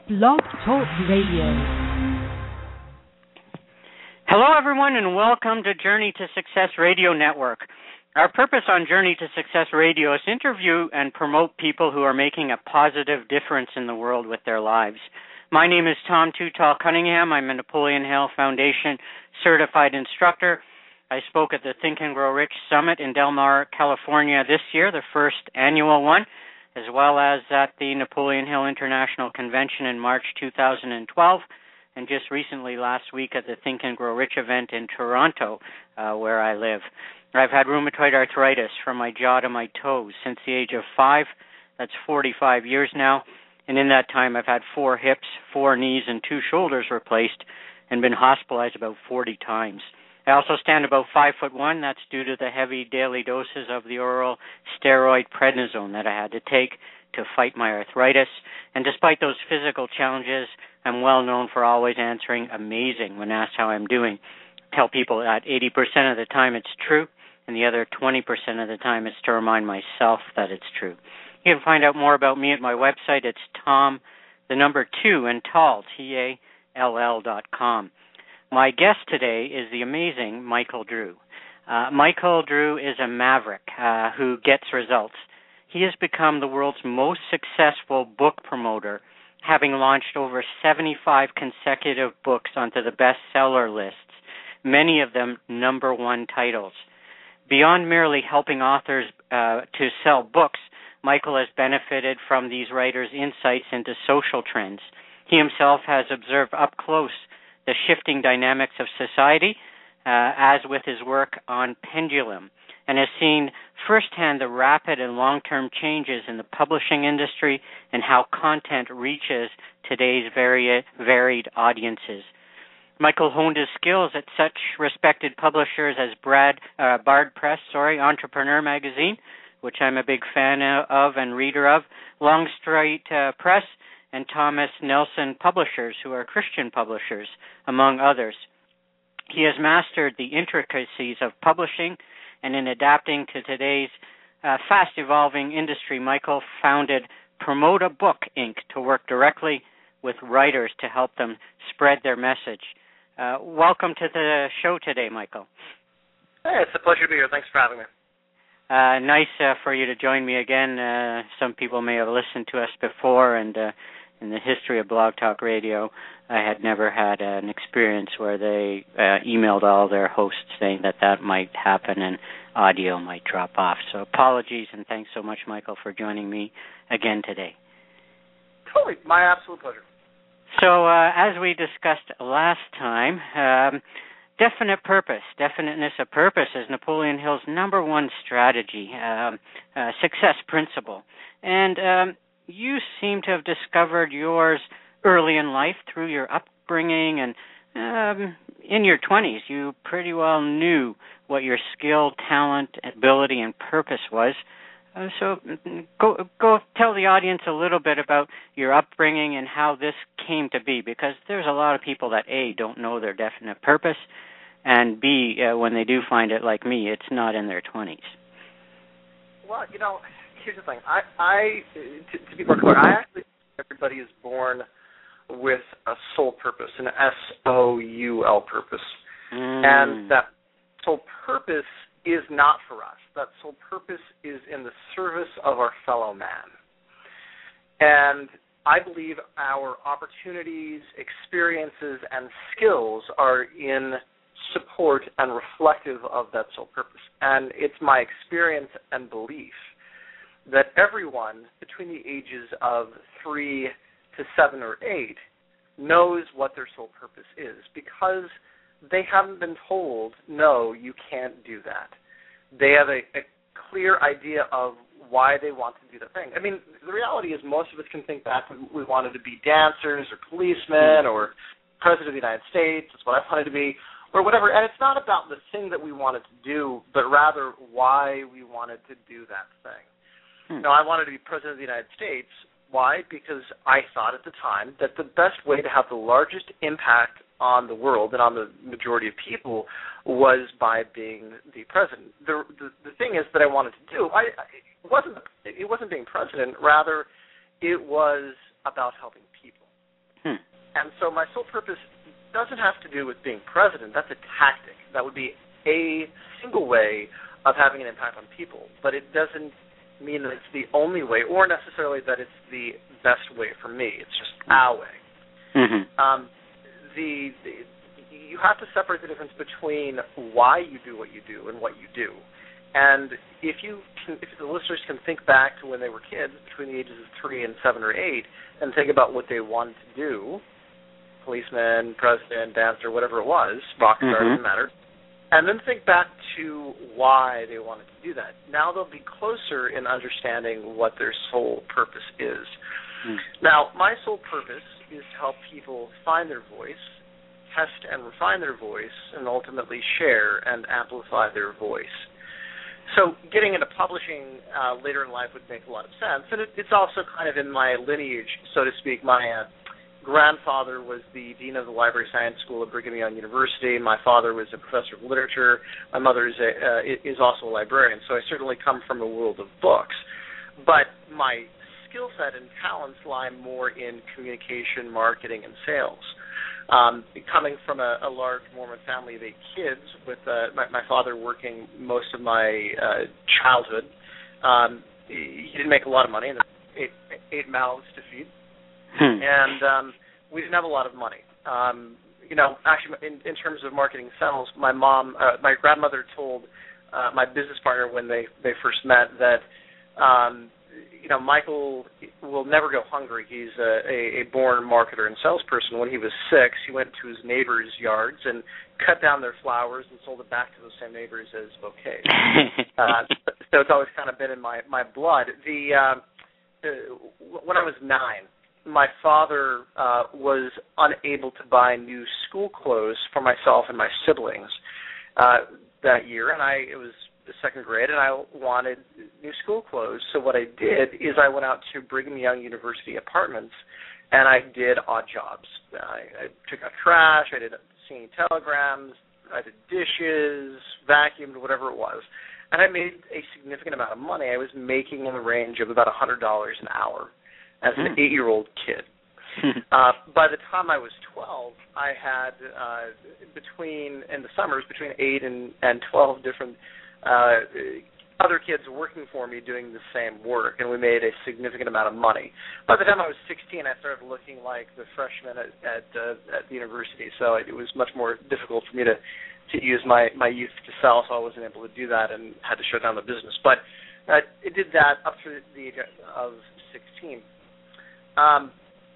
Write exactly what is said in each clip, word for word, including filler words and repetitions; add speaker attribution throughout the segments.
Speaker 1: Blog Talk Radio.
Speaker 2: Hello, everyone, and welcome to Journey to Success Radio Network. Our purpose on Journey to Success Radio is to interview and promote people who are making a positive difference in the world with their lives. My name is Tom Too Tall Cunningham. I'm a Napoleon Hill Foundation certified instructor. I spoke at the Think and Grow Rich Summit in Del Mar, California this year, the first annual one, as well as at the Napoleon Hill International Convention in March two thousand twelve, and just recently last week at the Think and Grow Rich event in Toronto, uh, where I live. I've had rheumatoid arthritis from my jaw to my toes since the age of five. That's forty-five years now, and in that time I've had four hips, four knees, and two shoulders replaced, and been hospitalized about forty times. I also stand about five foot one. That's due to the heavy daily doses of the oral steroid prednisone that I had to take to fight my arthritis. And despite those physical challenges, I'm well known for always answering amazing when asked how I'm doing. I tell people that eighty percent of the time it's true, and the other twenty percent of the time it's to remind myself that it's true. You can find out more about me at my website. It's Tom, the number two, and Tall, T A L L dot com. My guest today is the amazing Michael Drew. Uh, Michael Drew is a maverick uh, who gets results. He has become the world's most successful book promoter, having launched over seventy-five consecutive books onto the bestseller lists, many of them number one titles. Beyond merely helping authors uh, to sell books, Michael has benefited from these writers' insights into social trends. He himself has observed up close the shifting dynamics of society, uh, as with his work on Pendulum, and has seen firsthand the rapid and long-term changes in the publishing industry and how content reaches today's very varied audiences. Michael honed his skills at such respected publishers as Brad, uh, Bard Press, sorry, Entrepreneur Magazine, which I'm a big fan of and reader of, Longstreet uh, Press, and Thomas Nelson Publishers, who are Christian publishers, among others. He has mastered the intricacies of publishing, and in adapting to today's uh, fast-evolving industry, Michael founded Promote a Book, Incorporated to work directly with writers to help them spread their message. Uh, welcome to the show today, Michael.
Speaker 3: Hey, it's a pleasure to be here. Thanks for having me.
Speaker 2: Uh, nice uh, for you to join me again. Uh, some people may have listened to us before, and uh, in the history of Blog Talk Radio, I had never had uh, an experience where they uh, emailed all their hosts saying that that might happen and audio might drop off. So apologies, and thanks so much, Michael, for joining me again today.
Speaker 3: Totally. My absolute pleasure.
Speaker 2: So uh, as we discussed last time, um, definite purpose, definiteness of purpose is Napoleon Hill's number one strategy, um, uh, success principle. And um, you seem to have discovered yours early in life through your upbringing, and um, in your twenties you pretty well knew what your skill, talent, ability, and purpose was. Uh, so go go tell the audience a little bit about your upbringing and how this came to be, because there's a lot of people that, A, don't know their definite purpose, and B, uh, when they do find it, like me, it's not in their twenties.
Speaker 3: Well, you know, here's the thing. I, I to, to be more clear, I actually think everybody is born with a soul purpose, an S O U L purpose.
Speaker 2: Mm.
Speaker 3: And that soul purpose is not for us. That soul purpose is in the service of our fellow man. And I believe our opportunities, experiences, and skills are in support and reflective of that soul purpose. And it's my experience and belief that everyone between the ages of three to seven or eight knows what their soul purpose is, because they haven't been told, no, you can't do that. They have a, a clear idea of why they want to do the thing. I mean, the reality is most of us can think back when we wanted to be dancers or policemen or president of the United States. That's what I wanted to be, or whatever. And it's not about the thing that we wanted to do, but rather why we wanted to do that thing.
Speaker 2: Hmm.
Speaker 3: Now, I wanted to be president of the United States. Why? Because I thought at the time that the best way to have the largest impact on the world and on the majority of people was by being the president. The the, the thing is that I wanted to do, I, I it wasn't it wasn't being president. Rather, it was about helping people. and so my sole purpose doesn't have to do with being president. That's a tactic. That would be a single way of having an impact on people, but it doesn't mean that it's the only way, or necessarily that it's the best way for me. It's just our way.
Speaker 2: Mm-hmm.
Speaker 3: Um, the, the you have to separate the difference between why you do what you do and what you do. And if you can, if the listeners can think back to when they were kids, between the ages of three and seven or eight, and think about what they wanted to do, policeman, president, dancer, whatever it was, rock star,
Speaker 2: mm-hmm.
Speaker 3: doesn't matter, and then think back to why they wanted to do that. Now they'll be closer in understanding what their sole purpose is. Mm. Now, my sole purpose is to help people find their voice, test and refine their voice, and ultimately share and amplify their voice. So getting into publishing uh, later in life would make a lot of sense, and it, it's also kind of in my lineage, so to speak. My uh, grandfather was the dean of the Library Science School at Brigham Young University. My father was a professor of literature. My mother is, a, uh, is also a librarian, so I certainly come from a world of books. But my skill set and talents lie more in communication, marketing, and sales. Um, coming from a, a large Mormon family of eight kids, with uh, my, my father working most of my uh, childhood, um, he didn't make a lot of money, and eight, eight mouths to feed. Hmm. And um, we didn't have a lot of money. Um, you know, actually, in, in terms of marketing sales, my mom, uh, my grandmother told uh, my business partner when they, they first met that, um, you know, Michael will never go hungry. He's a, a, a born marketer and salesperson. When he was six, he went to his neighbors' yards and cut down their flowers and sold it back to those same neighbors as bouquets. uh, so it's always kind of been in my, my blood. The uh, uh, when I was nine, my father uh, was unable to buy new school clothes for myself and my siblings uh, that year, and I it was the second grade, and I wanted new school clothes. So what I did is I went out to Brigham Young University apartments, and I did odd jobs. I, I took out trash, I did singing telegrams, I did dishes, vacuumed, whatever it was. And I made a significant amount of money. I was making in the range of about one hundred dollars an hour as an mm. eight-year-old kid. uh, by the time I was twelve, I had, uh, between, in the summers, between eight and, and twelve different uh, other kids working for me doing the same work, and we made a significant amount of money. By the time I was sixteen, I started looking like the freshman at at, uh, at the university, so it was much more difficult for me to, to use my, my youth to sell, so I wasn't able to do that and had to shut down the business. But uh, it did that up to the age of sixteen. Um,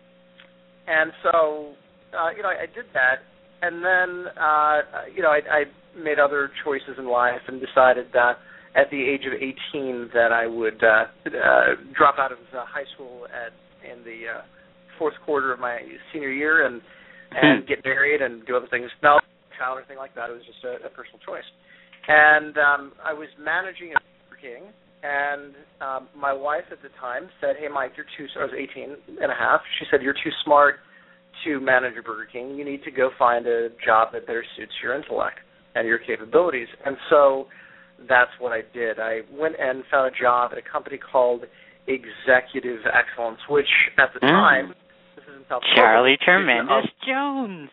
Speaker 3: and so, uh, you know, I, I did that, and then, uh, you know, I, I made other choices in life and decided that at the age of eighteen that I would uh, uh, drop out of uh, high school at in the uh, fourth quarter of my senior year and and get married and do other things. No child or anything like that. It was just a, a personal choice. And um, I was managing at Burger King, and um, my wife at the time said, "Hey, Mike, you're too." So I was eighteen and a half. She said, "You're too smart to manage a Burger King. You need to go find a job that better suits your intellect and your capabilities." And so that's what I did. I went and found a job at a company called Executive Excellence, which at the mm. time, this is in South
Speaker 2: Charlie Tremendous Jones,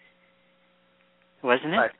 Speaker 2: wasn't it?
Speaker 3: Right.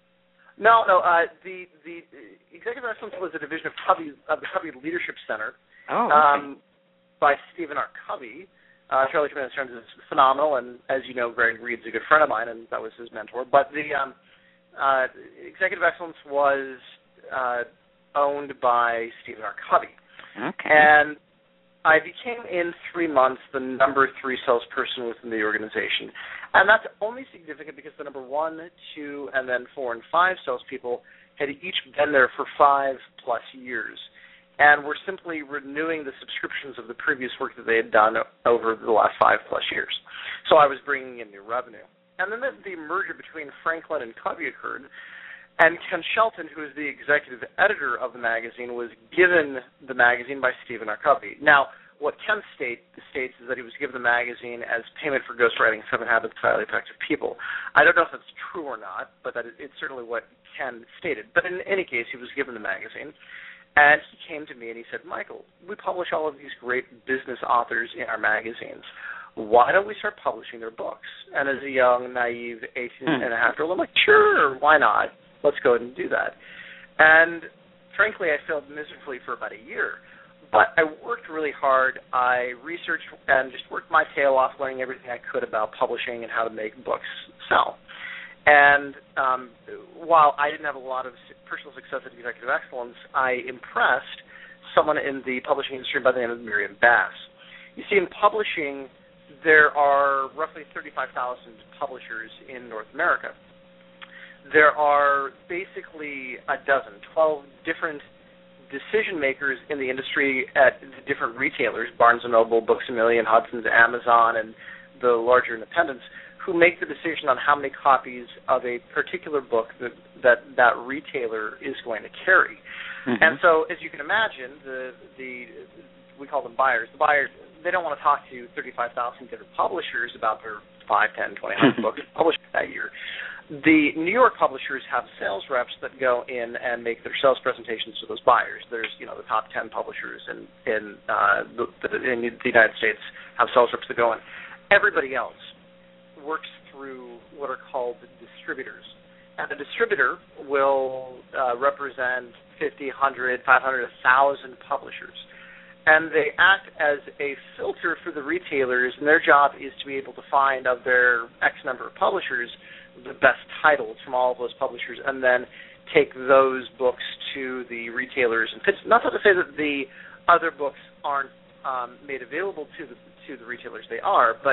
Speaker 3: No, no. Uh, the the Executive Excellence was a division of Covey of the Covey Leadership Center,
Speaker 2: oh, okay.
Speaker 3: um, by Stephen R. Covey. Uh, Charlie Tremendous Jones is phenomenal, and as you know, Greg Reed's a good friend of mine, and that was his mentor. But the um, uh, Executive Excellence was uh, owned by Stephen R. Covey.
Speaker 2: Okay.
Speaker 3: And I became, in three months, the number three salesperson within the organization. And that's only significant because the number one, two, and then four and five salespeople had each been there for five-plus years. And were simply renewing the subscriptions of the previous work that they had done over the last five-plus years. So I was bringing in new revenue. And then the, the merger between Franklin and Covey occurred, and Ken Shelton, who is the executive editor of the magazine, was given the magazine by Stephen R. Covey. Now, what Ken state, states is that he was given the magazine as payment for ghostwriting Seven Habits of Highly Effective People. I don't know if that's true or not, but that is, it's certainly what Ken stated. But in any case, he was given the magazine. And he came to me and he said, "Michael, we publish all of these great business authors in our magazines. why don't we start publishing their books? And as a young, naive eighteen
Speaker 2: Hmm.
Speaker 3: and a half year old, I'm like, sure, why not? Let's go ahead and do that. And frankly, I failed miserably for about a year. But I worked really hard. I researched and just worked my tail off learning everything I could about publishing and how to make books sell. And um, while I didn't have a lot of personal success at Executive Excellence, I impressed someone in the publishing industry by the name of Miriam Bass. You see, in publishing, there are roughly thirty-five thousand publishers in North America. There are basically a dozen, twelve different decision makers in the industry at the different retailers, Barnes and Noble, Books A Million, Hudson's, Amazon, and the larger independents, who make the decision on how many copies of a particular book that that, that retailer is going to carry. Mm-hmm. And so, as you can imagine, the the we call them buyers. The buyers, they don't want to talk to thirty-five thousand different publishers about their five, ten, twenty, one hundred books published that year. The New York publishers have sales reps that go in and make their sales presentations to those buyers. There's, you know, the top ten publishers in in, uh, the, in the United States have sales reps that go in. Everybody else works through what are called distributors. And the distributor will uh, represent fifty, one hundred, five hundred, one thousand publishers. And they act as a filter for the retailers, and their job is to be able to find, of their X number of publishers, the best titles from all of those publishers, and then take those books to the retailers and pitch. Not to say that the other books aren't um, made available to the to the retailers. They are, but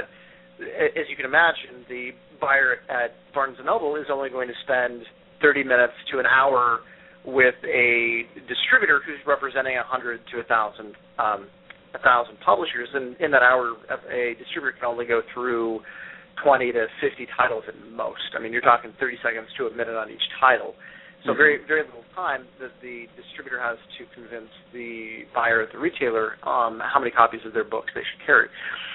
Speaker 3: as you can imagine, the buyer at Barnes and Noble is only going to spend thirty minutes to an hour with a distributor who's representing one hundred to one thousand um, one thousand publishers, and in that hour, a distributor can only go through twenty to fifty titles at most. I mean, you're talking thirty seconds to a minute on each title. So mm-hmm. very very little time that the distributor has to convince the buyer at the retailer um, how many copies of their books they should carry.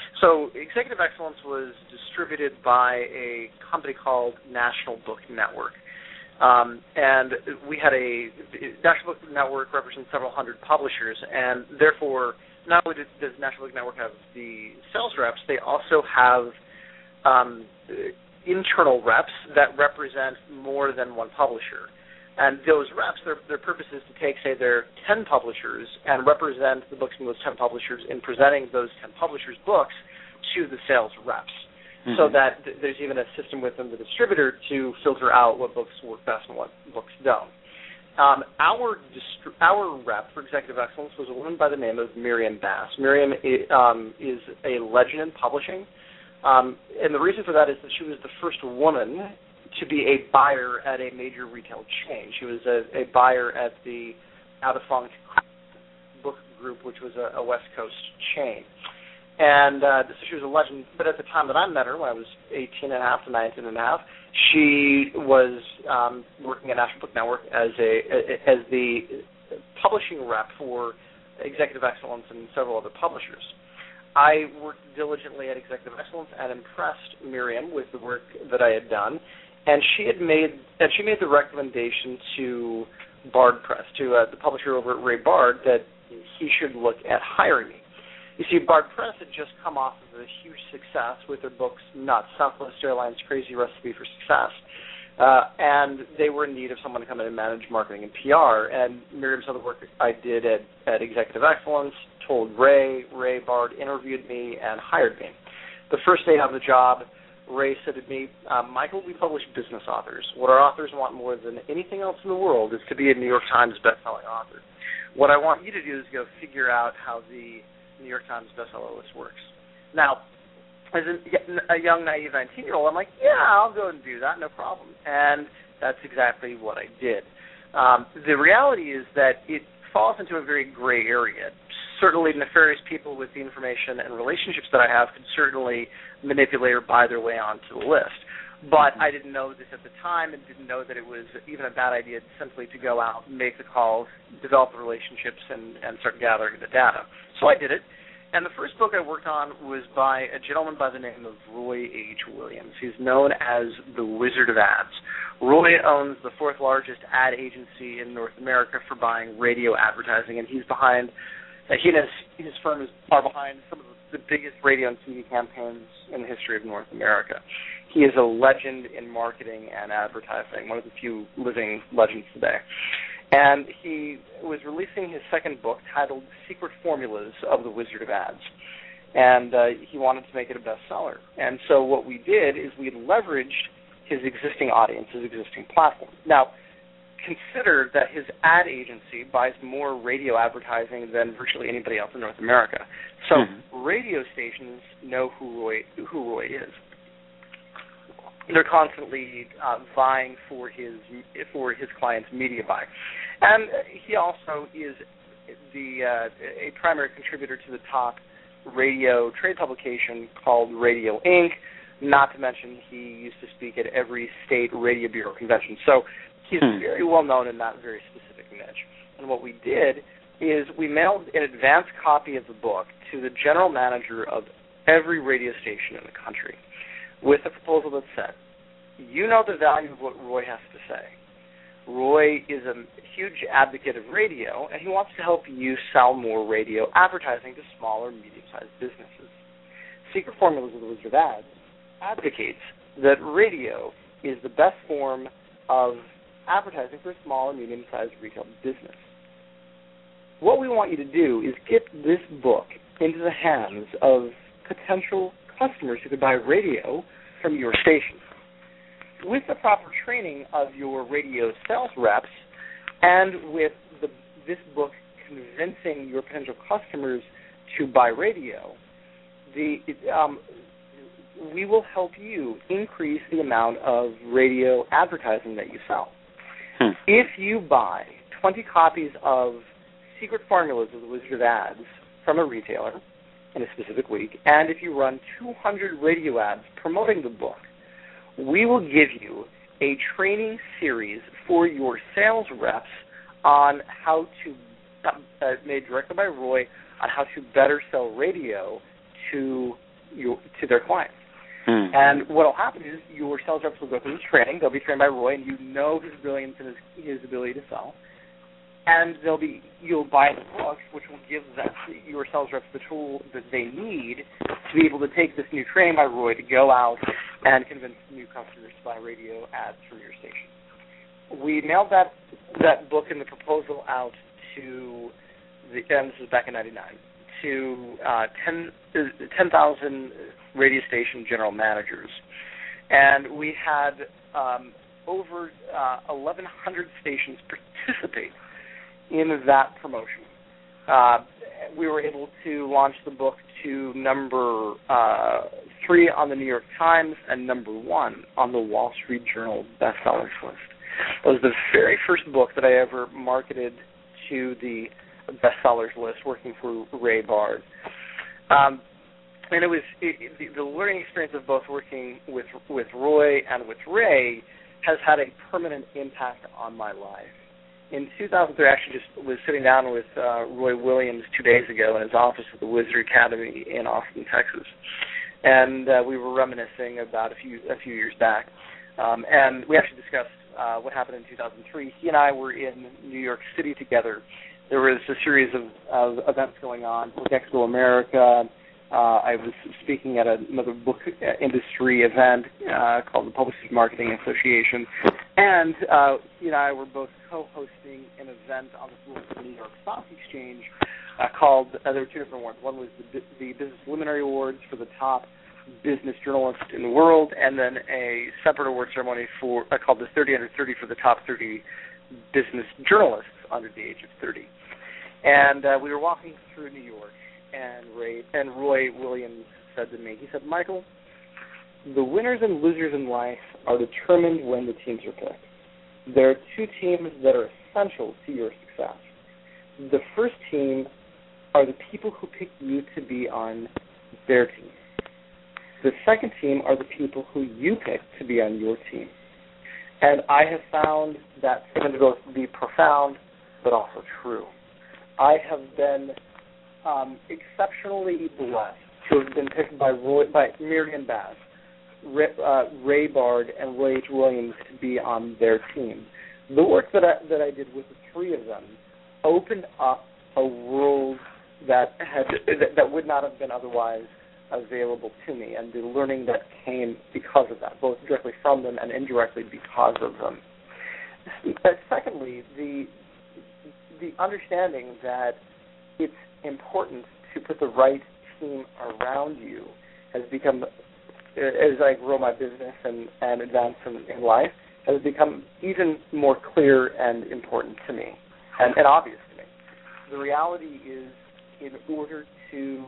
Speaker 3: So Executive Excellence was distributed by a company called National Book Network. Um, and we had a National Book Network represents several hundred publishers, and therefore not only does National Book Network have the sales reps, they also have um, internal reps that represent more than one publisher. And those reps, their, their purpose is to take, say, their ten publishers and represent the books from those ten publishers in presenting those ten publishers' books to the sales reps. Mm-hmm. So that th- there's even a system within the distributor to filter out what books work best and what books don't. Um, our distri- our rep for Executive Excellence was a woman by the name of Miriam Bass. Miriam is, um, is a legend in publishing, um, and the reason for that is that she was the first woman to be a buyer at a major retail chain. She was a, a buyer at the now-defunct Book Group, which was a, a West Coast chain. And uh, so she was a legend, but at the time that I met her, when I was eighteen and a half to nineteen and a half, she was um, working at National Book Network as a as the publishing rep for Executive Excellence and several other publishers. I worked diligently at Executive Excellence and impressed Miriam with the work that I had done, and she had made and she made the recommendation to Bard Press, to uh, the publisher over at Ray Bard, that he should look at hiring me. You see, Bard Press had just come off of a huge success with their books Nuts, Southwest Airlines' Crazy Recipe for Success, uh, and they were in need of someone to come in and manage marketing and P R. And Miriam saw the work I did at, at Executive Excellence, told Ray, Ray Bard interviewed me and hired me. The first day on the job, Ray said to me, um, Michael, we publish business authors. What our authors want more than anything else in the world is to be a New York Times bestselling author. What I want you to do is go figure out how the New York Times bestseller list works. Now, as a, a young, naive nineteen-year-old, I'm like, yeah, I'll go and do that, no problem. And that's exactly what I did. Um, the reality is that it falls into a very gray area. Certainly nefarious people with the information and relationships that I have could certainly manipulate or buy their way onto the list. But I didn't know this at the time and didn't know that it was even a bad idea simply to go out, make the calls, develop the relationships, and, and start gathering the data. So I did it. And the first book I worked on was by a gentleman by the name of Roy H. Williams. He's known as the Wizard of Ads. Roy owns the fourth largest ad agency in North America for buying radio advertising, and he's behind, uh, he and his, his firm is, are behind some of the the biggest radio and T V campaigns in the history of North America. He is a legend in marketing and advertising, one of the few living legends today. And he was releasing his second book titled Secret Formulas of the Wizard of Ads. And uh, he wanted to make it a bestseller. And so what we did is we leveraged his existing audience, his existing platform. Now, consider that his ad agency buys more radio advertising than virtually anybody else in North America. So mm-hmm. radio stations know who Roy, who Roy is. They're constantly uh, vying for his for his client's media buy, and he also is the uh, a primary contributor to the top radio trade publication called Radio Incorporated. Not to mention, he used to speak at every state radio bureau convention. So he's hmm. very well known in that very specific niche. And what we did is we mailed an advance copy of the book to the general manager of every radio station in the country with a proposal that said, you know the value of what Roy has to say. Roy is a huge advocate of radio, and he wants to help you sell more radio advertising to small or medium-sized businesses. Secret Formulas of the Wizard of Ads advocates that radio is the best form of advertising for a small and medium-sized retail business. What we want you to do is get this book into the hands of potential customers who could buy radio from your station. With the proper training of your radio sales reps and with the, this book convincing your potential customers to buy radio, the um, we will help you increase the amount of radio advertising that you sell. Hmm. If you buy twenty copies of Secret Formulas of the Wizard of Ads from a retailer in a specific week, and if you run two hundred radio ads promoting the book, we will give you a training series for your sales reps on how to, uh, made directly by Roy, on how to better sell radio to your, to their clients. Hmm. And what will happen is your sales reps will go through this training. They'll be trained by Roy, and you know his brilliance and his, his ability to sell. And they'll be you'll buy the book, which will give that, your sales reps the tool that they need to be able to take this new training by Roy to go out and convince new customers to buy radio ads from your station. We mailed that that book and the proposal out to the and this was back in ninety-nine to uh, ten thousand radio station general managers, and we had um, over uh, eleven hundred stations participate in that promotion. Uh, we were able to launch the book to number uh, three on the New York Times and number one on the Wall Street Journal bestsellers list. It was the very first book that I ever marketed to the bestsellers list, working for Ray Bard. Um, and it was it, the, the learning experience of both working with with Roy and with Ray has had a permanent impact on my life. In two thousand three, I actually just was sitting down with uh, Roy Williams two days ago in his office at the Wizard Academy in Austin, Texas, and uh, we were reminiscing about a few a few years back, um, and we actually discussed uh, what happened in two thousand three. He and I were in New York City together. There was a series of, of events going on, Book Expo America. Uh, I was speaking at another book industry event uh, called the Publishers Marketing Association, and uh, he and I were both co-hosting an event on the floor of the New York Stock Exchange uh, called, uh, there were two different awards. One was the, the Business Luminary Awards for the top business journalist in the world, and then a separate award ceremony for uh, called the thirty under thirty for the top thirty business journalists under the age of thirty. And uh, we were walking through New York, and Ray and Roy Williams said to me, he said, Michael, the winners and losers in life are determined when the teams are picked. There are two teams that are essential to your success. The first team are the people who pick you to be on their team. The second team are the people who you pick to be on your team. And I have found that statement to both be profound but also true. I have been um, exceptionally blessed to have been picked by Roy, by Miriam Bass, Ray, uh, Ray Bard, and Roy H. Williams to be on their team. The work that I, that I did with the three of them opened up a world that had that, that would not have been otherwise available to me, and the learning that came because of that, both directly from them and indirectly because of them. But secondly, the the understanding that it's important to put the right team around you has become, as I grow my business and, and advance in, in life, has become even more clear and important to me, and, and obvious to me. The reality is, in order to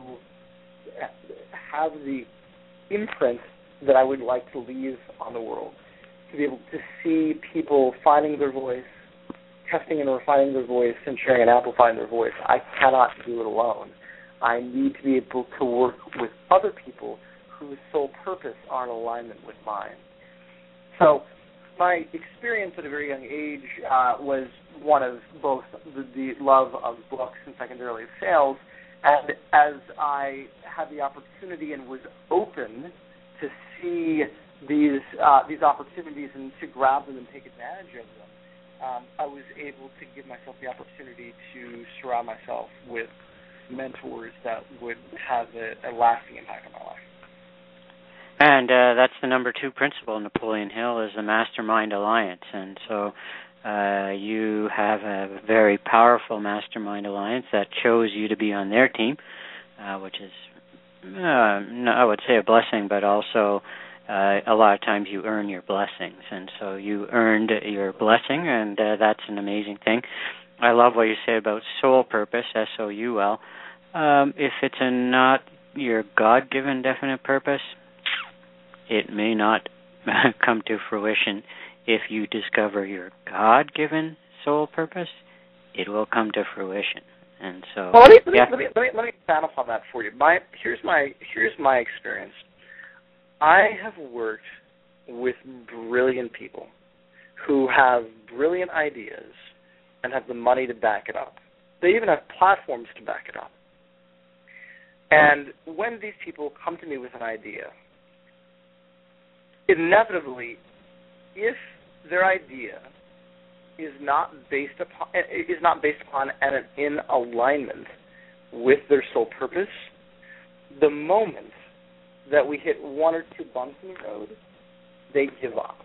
Speaker 3: have the imprint that I would like to leave on the world, to be able to see people finding their voice, testing and refining their voice, and sharing and amplifying their voice, I cannot do it alone. I need to be able to work with other people whose sole purpose are in alignment with mine. So my experience at a very young age uh, was one of both the, the love of books and secondarily of sales, and as I had the opportunity and was open to see these uh, these opportunities and to grab them and take advantage of them, um, I was able to give myself the opportunity to surround myself with mentors that would have a, a lasting impact on my life.
Speaker 2: And uh, that's the number two principle in Napoleon Hill, is the Mastermind Alliance. And so uh, you have a very powerful Mastermind Alliance that chose you to be on their team, uh, which is, uh, no, I would say, a blessing, but also uh, a lot of times you earn your blessings. And so you earned your blessing, and uh, that's an amazing thing. I love what you say about soul purpose, S O U L. Um, if it's a not your God-given definite purpose, it may not come to fruition. If you discover your God-given soul purpose, it will come to fruition. And so,
Speaker 3: well, let me let
Speaker 2: yeah.
Speaker 3: me let me let me, let me expand upon that for you. My here's my here's my experience. I have worked with brilliant people who have brilliant ideas and have the money to back it up. They even have platforms to back it up. And when these people come to me with an idea, inevitably, if their idea is not based upon is not based upon and in alignment with their soul purpose, the moment that we hit one or two bumps in the road, they give up.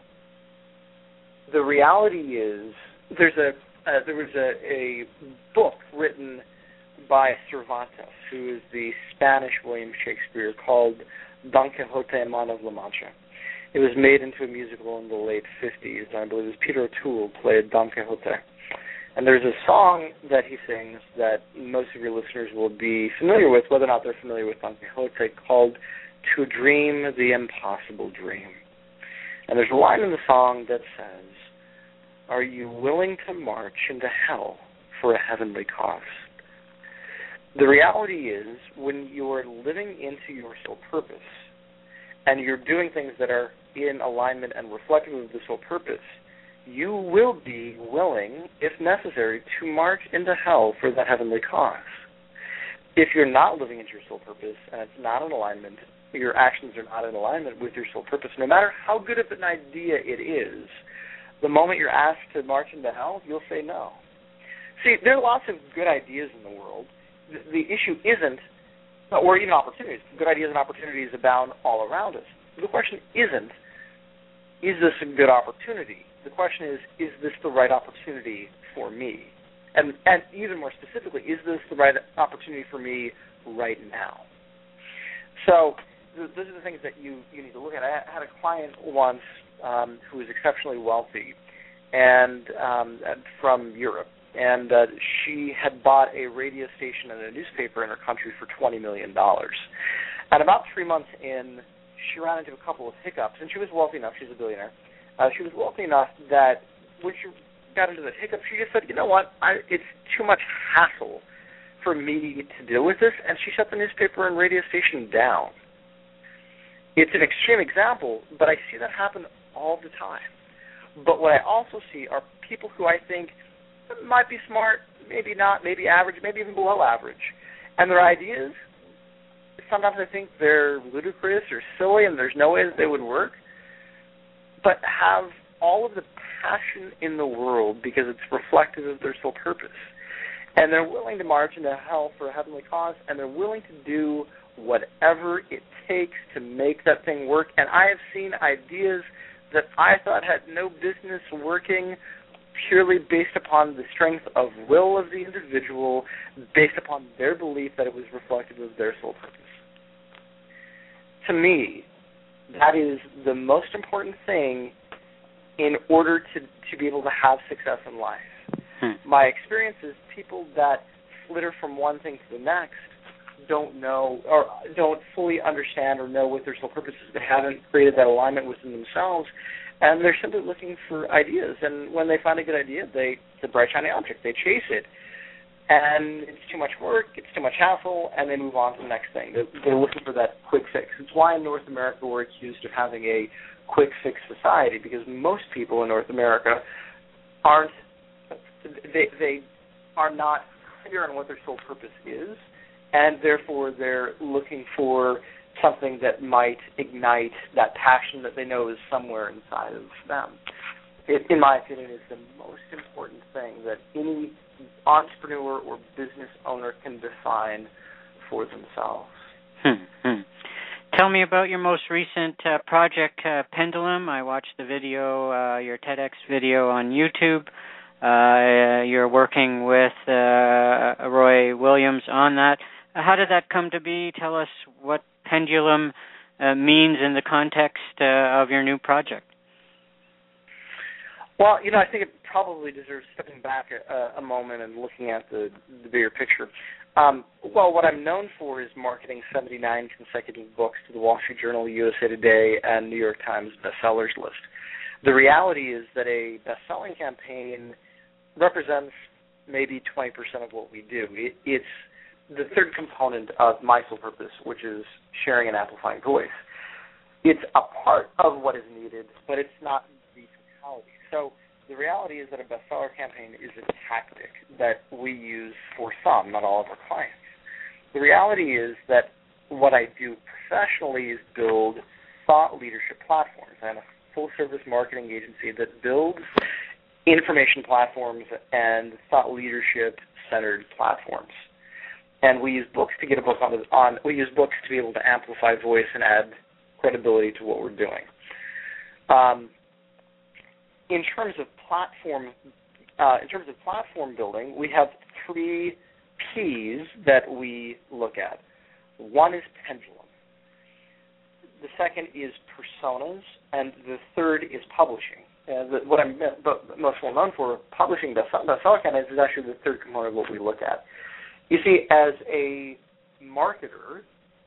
Speaker 3: The reality is, there's a uh, there was a, a book written by Cervantes, who is the Spanish William Shakespeare, called Don Quixote and Man of La Mancha. It was made into a musical in the late fifties, and I believe it was Peter O'Toole played Don Quixote. And there's a song that he sings that most of your listeners will be familiar with, whether or not they're familiar with Don Quixote, called To Dream the Impossible Dream. And there's a line in the song that says, "Are you willing to march into hell for a heavenly cause?" The reality is, when you're living into your soul purpose, and you're doing things that are in alignment and reflective of the soul purpose, you will be willing, if necessary, to march into hell for that heavenly cause. If you're not living into your soul purpose and it's not in alignment, your actions are not in alignment with your soul purpose, no matter how good of an idea it is, the moment you're asked to march into hell, you'll say no. See, there are lots of good ideas in the world. The, the issue isn't, or even opportunities. Good ideas and opportunities abound all around us. The question isn't, is this a good opportunity? The question is, is this the right opportunity for me? And, and even more specifically, is this the right opportunity for me right now? So th- those are the things that you, you need to look at. I had a client once um, who was exceptionally wealthy and um, from Europe. And uh, she had bought a radio station and a newspaper in her country for twenty million dollars. And about three months in, she ran into a couple of hiccups, and she was wealthy enough, she's a billionaire, uh, she was wealthy enough that when she got into the hiccup, she just said, you know what, I, it's too much hassle for me to deal with this, and she shut the newspaper and radio station down. It's an extreme example, but I see that happen all the time. But what I also see are people who I think might be smart, maybe not, maybe average, maybe even below average. And their ideas, sometimes I think they're ludicrous or silly and there's no way that they would work, but have all of the passion in the world because it's reflective of their soul purpose. And they're willing to march into hell for a heavenly cause, and they're willing to do whatever it takes to make that thing work. And I have seen ideas that I thought had no business working purely based upon the strength of will of the individual, based upon their belief that it was reflective of their sole purpose. To me, that is the most important thing in order to, to be able to have success in life. Hmm. My experience is people that flitter from one thing to the next don't know or don't fully understand or know what their sole purpose is. They haven't created that alignment within themselves, and they're simply looking for ideas. And when they find a good idea, they it's a bright, shiny object. They chase it, and it's too much work, it's too much hassle, and they move on to the next thing. They're, they're looking for that quick fix. It's why in North America we're accused of having a quick fix society, because most people in North America aren't they they are not clear on what their sole purpose is, and therefore they're looking for something that might ignite that passion that they know is somewhere inside of them. It, in my opinion, is the most important thing that any entrepreneur or business owner can define for themselves.
Speaker 2: Hmm, hmm. Tell me about your most recent uh, project, uh, Pendulum. I watched the video, uh, your TEDx video on YouTube. Uh, you're working with uh, Roy Williams on that. How did that come to be? Tell us what Pendulum uh, means in the context uh, of your new project.
Speaker 3: Well, you know, I think it probably deserves stepping back a, a moment and looking at the, the bigger picture. Um, well, what I'm known for is marketing seventy-nine consecutive books to the Wall Street Journal, U S A Today, and New York Times bestsellers list. The reality is that a best-selling campaign represents maybe twenty percent of what we do. It, it's the third component of my sole purpose, which is sharing and amplifying voice. It's a part of what is needed, but it's not the totality. So the reality is that a bestseller campaign is a tactic that we use for some, not all of our clients. The reality is that what I do professionally is build thought leadership platforms. I have a full-service marketing agency that builds information platforms and thought leadership-centered platforms. And we use books to get a book on, on. We use books to be able to amplify voice and add credibility to what we're doing. Um, in terms of platform, uh, in terms of platform building, we have three P's that we look at. One is pendulum. The second is personas, and the third is publishing. Uh, the, what I'm most well known for, publishing bestseller campaigns, is actually the third component of what we look at. You see, as a marketer,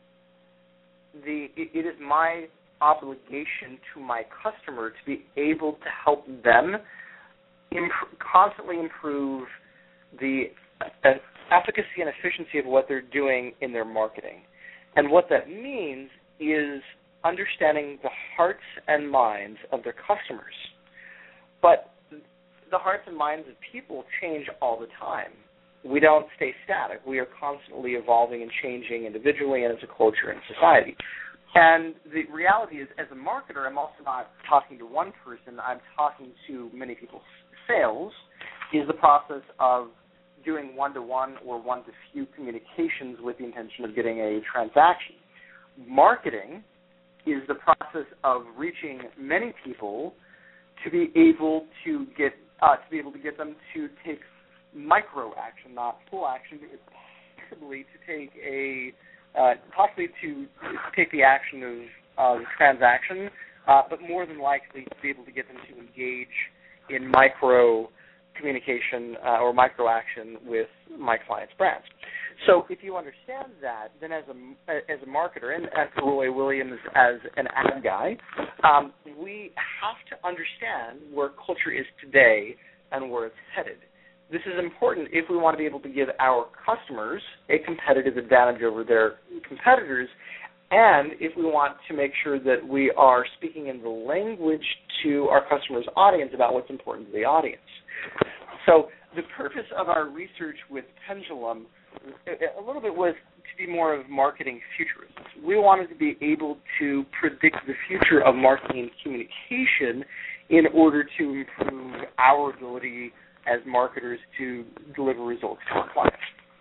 Speaker 3: the it, it is my obligation to my customer to be able to help them imp- constantly improve the uh, efficacy and efficiency of what they're doing in their marketing. And what that means is understanding the hearts and minds of their customers. But the hearts and minds of people change all the time. We don't stay static. We are constantly evolving and changing individually and as a culture and society. And the reality is, as a marketer, I'm also not talking to one person. I'm talking to many people. Sales is the process of doing one-to-one or one-to-few communications with the intention of getting a transaction. Marketing is the process of reaching many people to be able to get uh, to be able to get them to take micro action, not full action, but possibly to take a uh, possibly to take the action of uh, the transaction, uh, but more than likely to be able to get them to engage in micro communication uh, or micro action with my client's brands. So if you understand that, then as a as a marketer and as Roy Williams as an ad guy, um, we have to understand where culture is today and where it's headed. This is important if we want to be able to give our customers a competitive advantage over their competitors, and if we want to make sure that we are speaking in the language to our customers' audience about what's important to the audience. So the purpose of our research with Pendulum a little bit was to be more of marketing futurists. We wanted to be able to predict the future of marketing and communication in order to improve our ability as marketers to deliver results to our clients.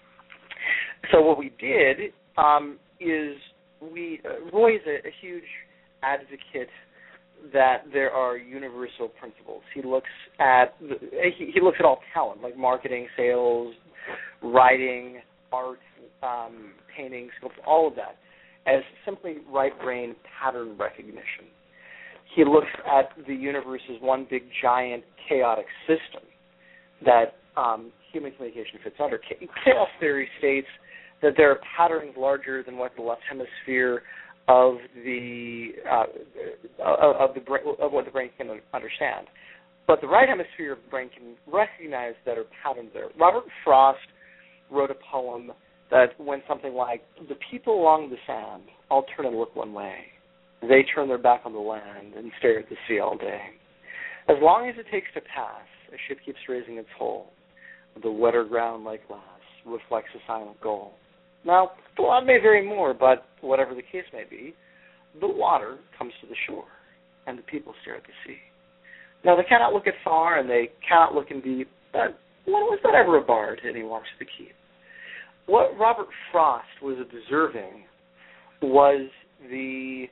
Speaker 3: So what we did um, is we uh, Roy is a, a huge advocate that there are universal principles. He looks at he, he looks at all talent, like marketing, sales, writing, art, um, painting, sculpture, all of that, as simply right brain pattern recognition. He looks at the universe as one big giant chaotic system that um, human communication fits under. Chaos theory states that there are patterns larger than what the left hemisphere of the uh, of the brain, of what the brain can understand, but the right hemisphere of the brain can recognize that are patterns there. Robert Frost wrote a poem that went something like, "The people along the sand all turn and look one way. They turn their back on the land and stare at the sea all day. As long as it takes to pass, a ship keeps raising its hull. The wetter ground like glass reflects a silent goal." Now, the law may vary more, but whatever the case may be, the water comes to the shore, and the people stare at the sea. Now, they cannot look at far, and they cannot look in deep, but when was that ever a bar to any walks to keep? What Robert Frost was observing was the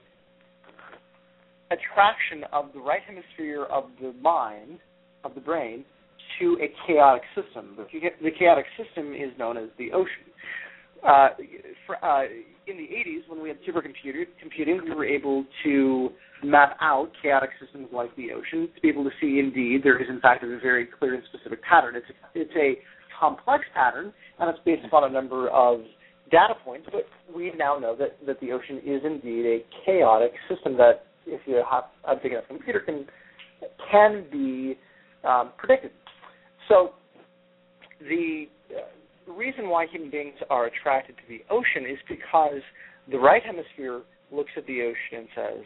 Speaker 3: attraction of the right hemisphere of the mind, of the brain, to a chaotic system. The chaotic system is known as the ocean. Uh, for, uh, in the eighties, when we had supercomputer computing, we were able to map out chaotic systems like the ocean to be able to see, indeed, there is, in fact, a very clear and specific pattern. It's a, it's a complex pattern, and it's based upon a number of data points, but we now know that, that the ocean is, indeed, a chaotic system that, if you have a big enough computer, can, can be um, predicted. So the... Uh, The reason why human beings are attracted to the ocean is because the right hemisphere looks at the ocean and says,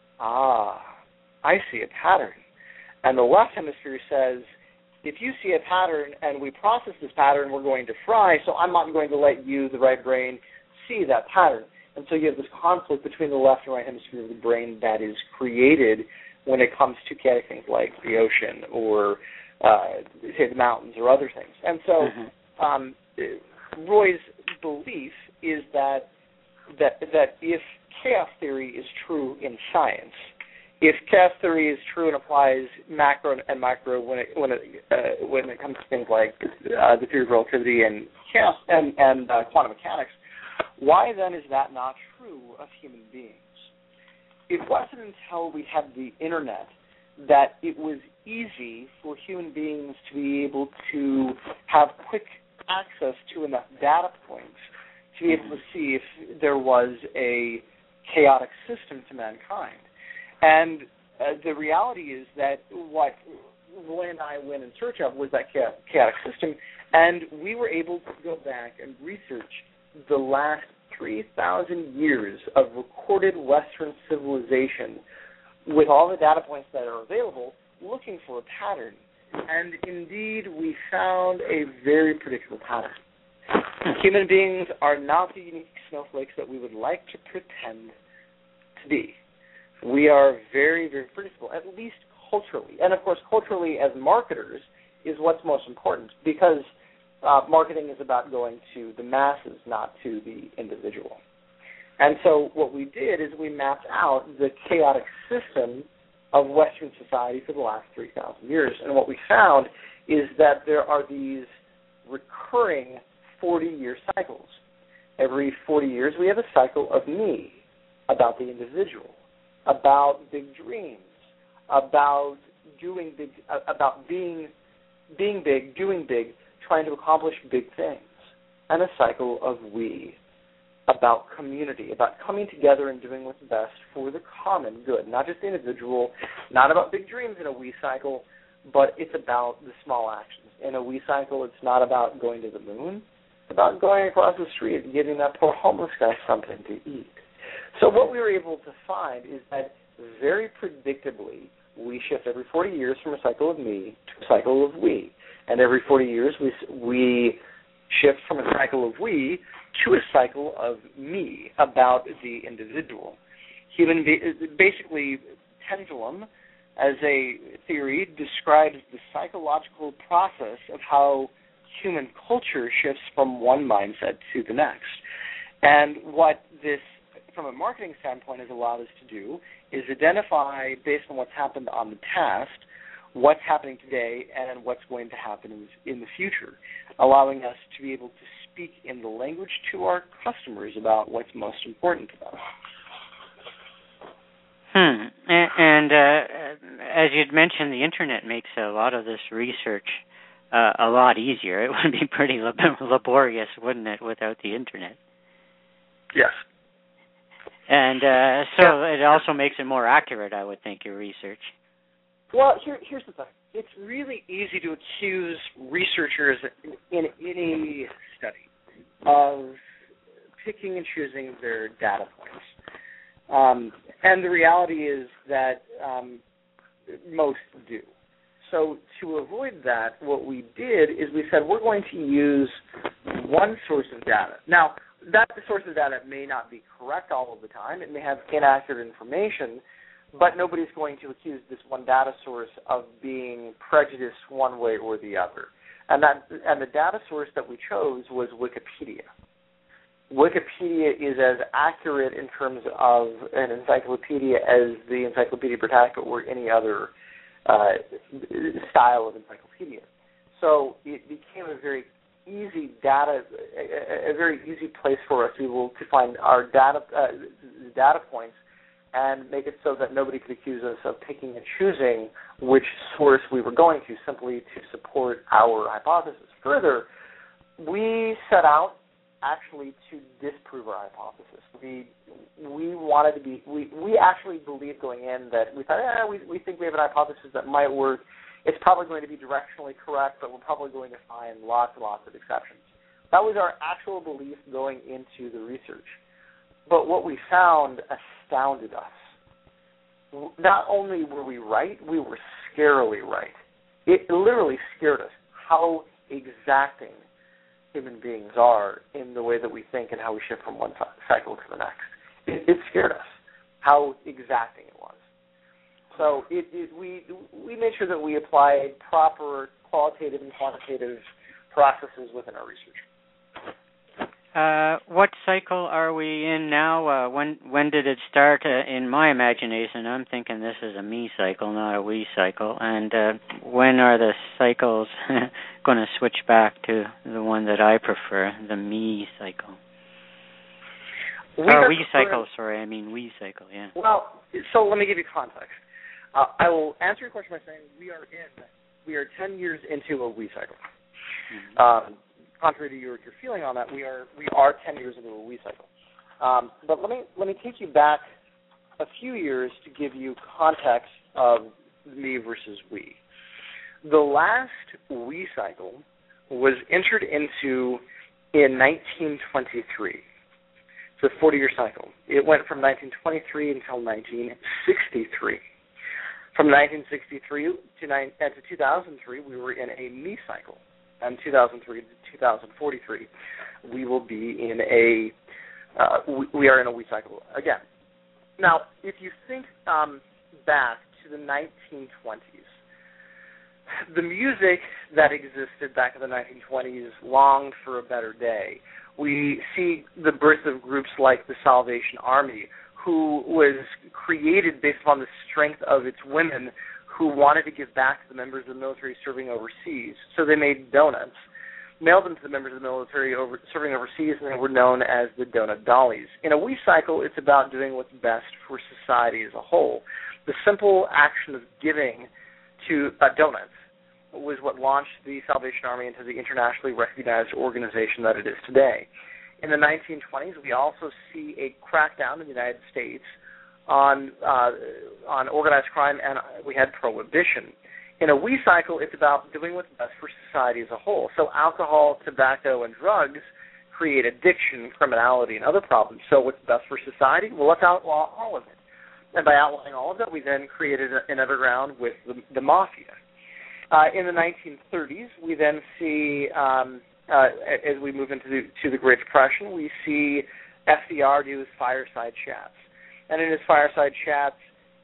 Speaker 3: ah, I see a pattern. And the left hemisphere says, if you see a pattern and we process this pattern, we're going to fry, so I'm not going to let you, the right brain, see that pattern. And so you have this conflict between the left and right hemisphere of the brain that is created when it comes to chaotic things like the ocean or, uh, say, the mountains or other things. And so... Mm-hmm. Um, Roy's belief is that that that if chaos theory is true in science, if chaos theory is true and applies macro and micro when it when it uh, when it comes to things like uh, the theory of relativity and chaos and and uh, quantum mechanics, why then is that not true of human beings? It wasn't until we had the internet that it was easy for human beings to be able to have quick access to enough data points to be able to see if there was a chaotic system to mankind. And uh, the reality is that what Roy and I went in search of was that chaotic system, and we were able to go back and research the last three thousand years of recorded Western civilization with all the data points that are available, looking for a pattern. And indeed, we found a very predictable pattern. Human beings are not the unique snowflakes that we would like to pretend to be. We are very, very predictable, at least culturally. And, of course, culturally as marketers is what's most important, because uh, marketing is about going to the masses, not to the individual. And so what we did is we mapped out the chaotic system of Western society for the last three thousand years. And what we found is that there are these recurring forty-year cycles. Every forty years we have a cycle of me, about the individual, about big dreams, about doing big, about being, being big, doing big, trying to accomplish big things, and a cycle of we, about community, about coming together and doing what's best for the common good, not just the individual, not about big dreams in a we cycle, but it's about the small actions. In a we cycle, it's not about going to the moon, it's about going across the street and giving that poor homeless guy something to eat. So what we were able to find is that very predictably, we shift every forty years from a cycle of me to a cycle of we. And every forty years, we we shift from a cycle of we to a cycle of me, about the individual. Human be- basically, pendulum, as a theory, describes the psychological process of how human culture shifts from one mindset to the next. And what this, from a marketing standpoint, has allowed us to do is identify, based on what's happened on the past, what's happening today and what's going to happen in, in the future, allowing us to be able to speak in the language to our customers about what's most important to them.
Speaker 2: Hmm. And, and uh, as you'd mentioned, the Internet makes a lot of this research uh, a lot easier. It would be pretty lab- laborious, wouldn't it, without the Internet?
Speaker 3: Yes.
Speaker 2: And uh, so yeah. It also makes it more accurate, I would think, your research.
Speaker 3: Well, here, here's the thing. It's really easy to accuse researchers in any study of picking and choosing their data points. Um, and the reality is that um, most do. So to avoid that, what we did is we said we're going to use one source of data. Now, that source of data may not be correct all of the time. It may have inaccurate information, but nobody's going to accuse this one data source of being prejudiced one way or the other. And that and the data source that we chose was Wikipedia. Wikipedia is as accurate in terms of an encyclopedia as the Encyclopedia Britannica or any other uh, style of encyclopedia. So it became a very easy data, a, a very easy place for us to be able to find our data uh, data points and make it so that nobody could accuse us of picking and choosing which source we were going to simply to support our hypothesis. Further, we set out actually to disprove our hypothesis. We we wanted to be, we, we actually believed going in that we thought, yeah, we, we think we have an hypothesis that might work. It's probably going to be directionally correct, but we're probably going to find lots and lots of exceptions. That was our actual belief going into the research. But what we found astounded us. Not only were we right, we were scarily right. It literally scared us how exacting human beings are in the way that we think and how we shift from one cycle to the next. It, it scared us how exacting it was. So it, it, we we made sure that we applied proper qualitative and quantitative processes within our research.
Speaker 2: Uh, what cycle are we in now? Uh, when when did it start? Uh, in my imagination, I'm thinking this is a me cycle, not a we cycle. And uh, when are the cycles going to switch back to the one that I prefer, the me cycle? We, uh, we cycle, sorry, I mean we cycle, yeah.
Speaker 3: Well, so let me give you context. Uh, I will answer your question by saying we are in, we are ten years into a we cycle. Mm-hmm. Um, Contrary to your, your feeling on that, we are we are ten years into a we cycle. Um, but let me let me take you back a few years to give you context of me versus we. The last we cycle was entered into in nineteen twenty-three. It's a forty-year cycle. It went from nineteen twenty-three until nineteen sixty-three. From nineteen sixty-three to, nine, uh, to two thousand three, we were in a me cycle. And two thousand three to two thousand forty-three, we will be in a, uh, we, we are in a we cycle again. Now, if you think um, back to the nineteen twenties, the music that existed back in the nineteen twenties longed for a better day. We see the birth of groups like the Salvation Army, who was created based upon the strength of its women who wanted to give back to the members of the military serving overseas. So they made donuts, mailed them to the members of the military over, serving overseas, and they were known as the Donut Dollies. In a we cycle, it's about doing what's best for society as a whole. The simple action of giving to uh, donuts was what launched the Salvation Army into the internationally recognized organization that it is today. In the nineteen twenties, we also see a crackdown in the United States on uh, on organized crime, and we had prohibition. In a we cycle, it's about doing what's best for society as a whole. So alcohol, tobacco, and drugs create addiction, criminality, and other problems. So what's best for society? Well, let's outlaw all of it. And by outlawing all of it, we then created an underground with the, the mafia. Uh, in the nineteen thirties, we then see, um, uh, as we move into the, to the Great Depression, we see F D R do his fireside chats. And in his fireside chats,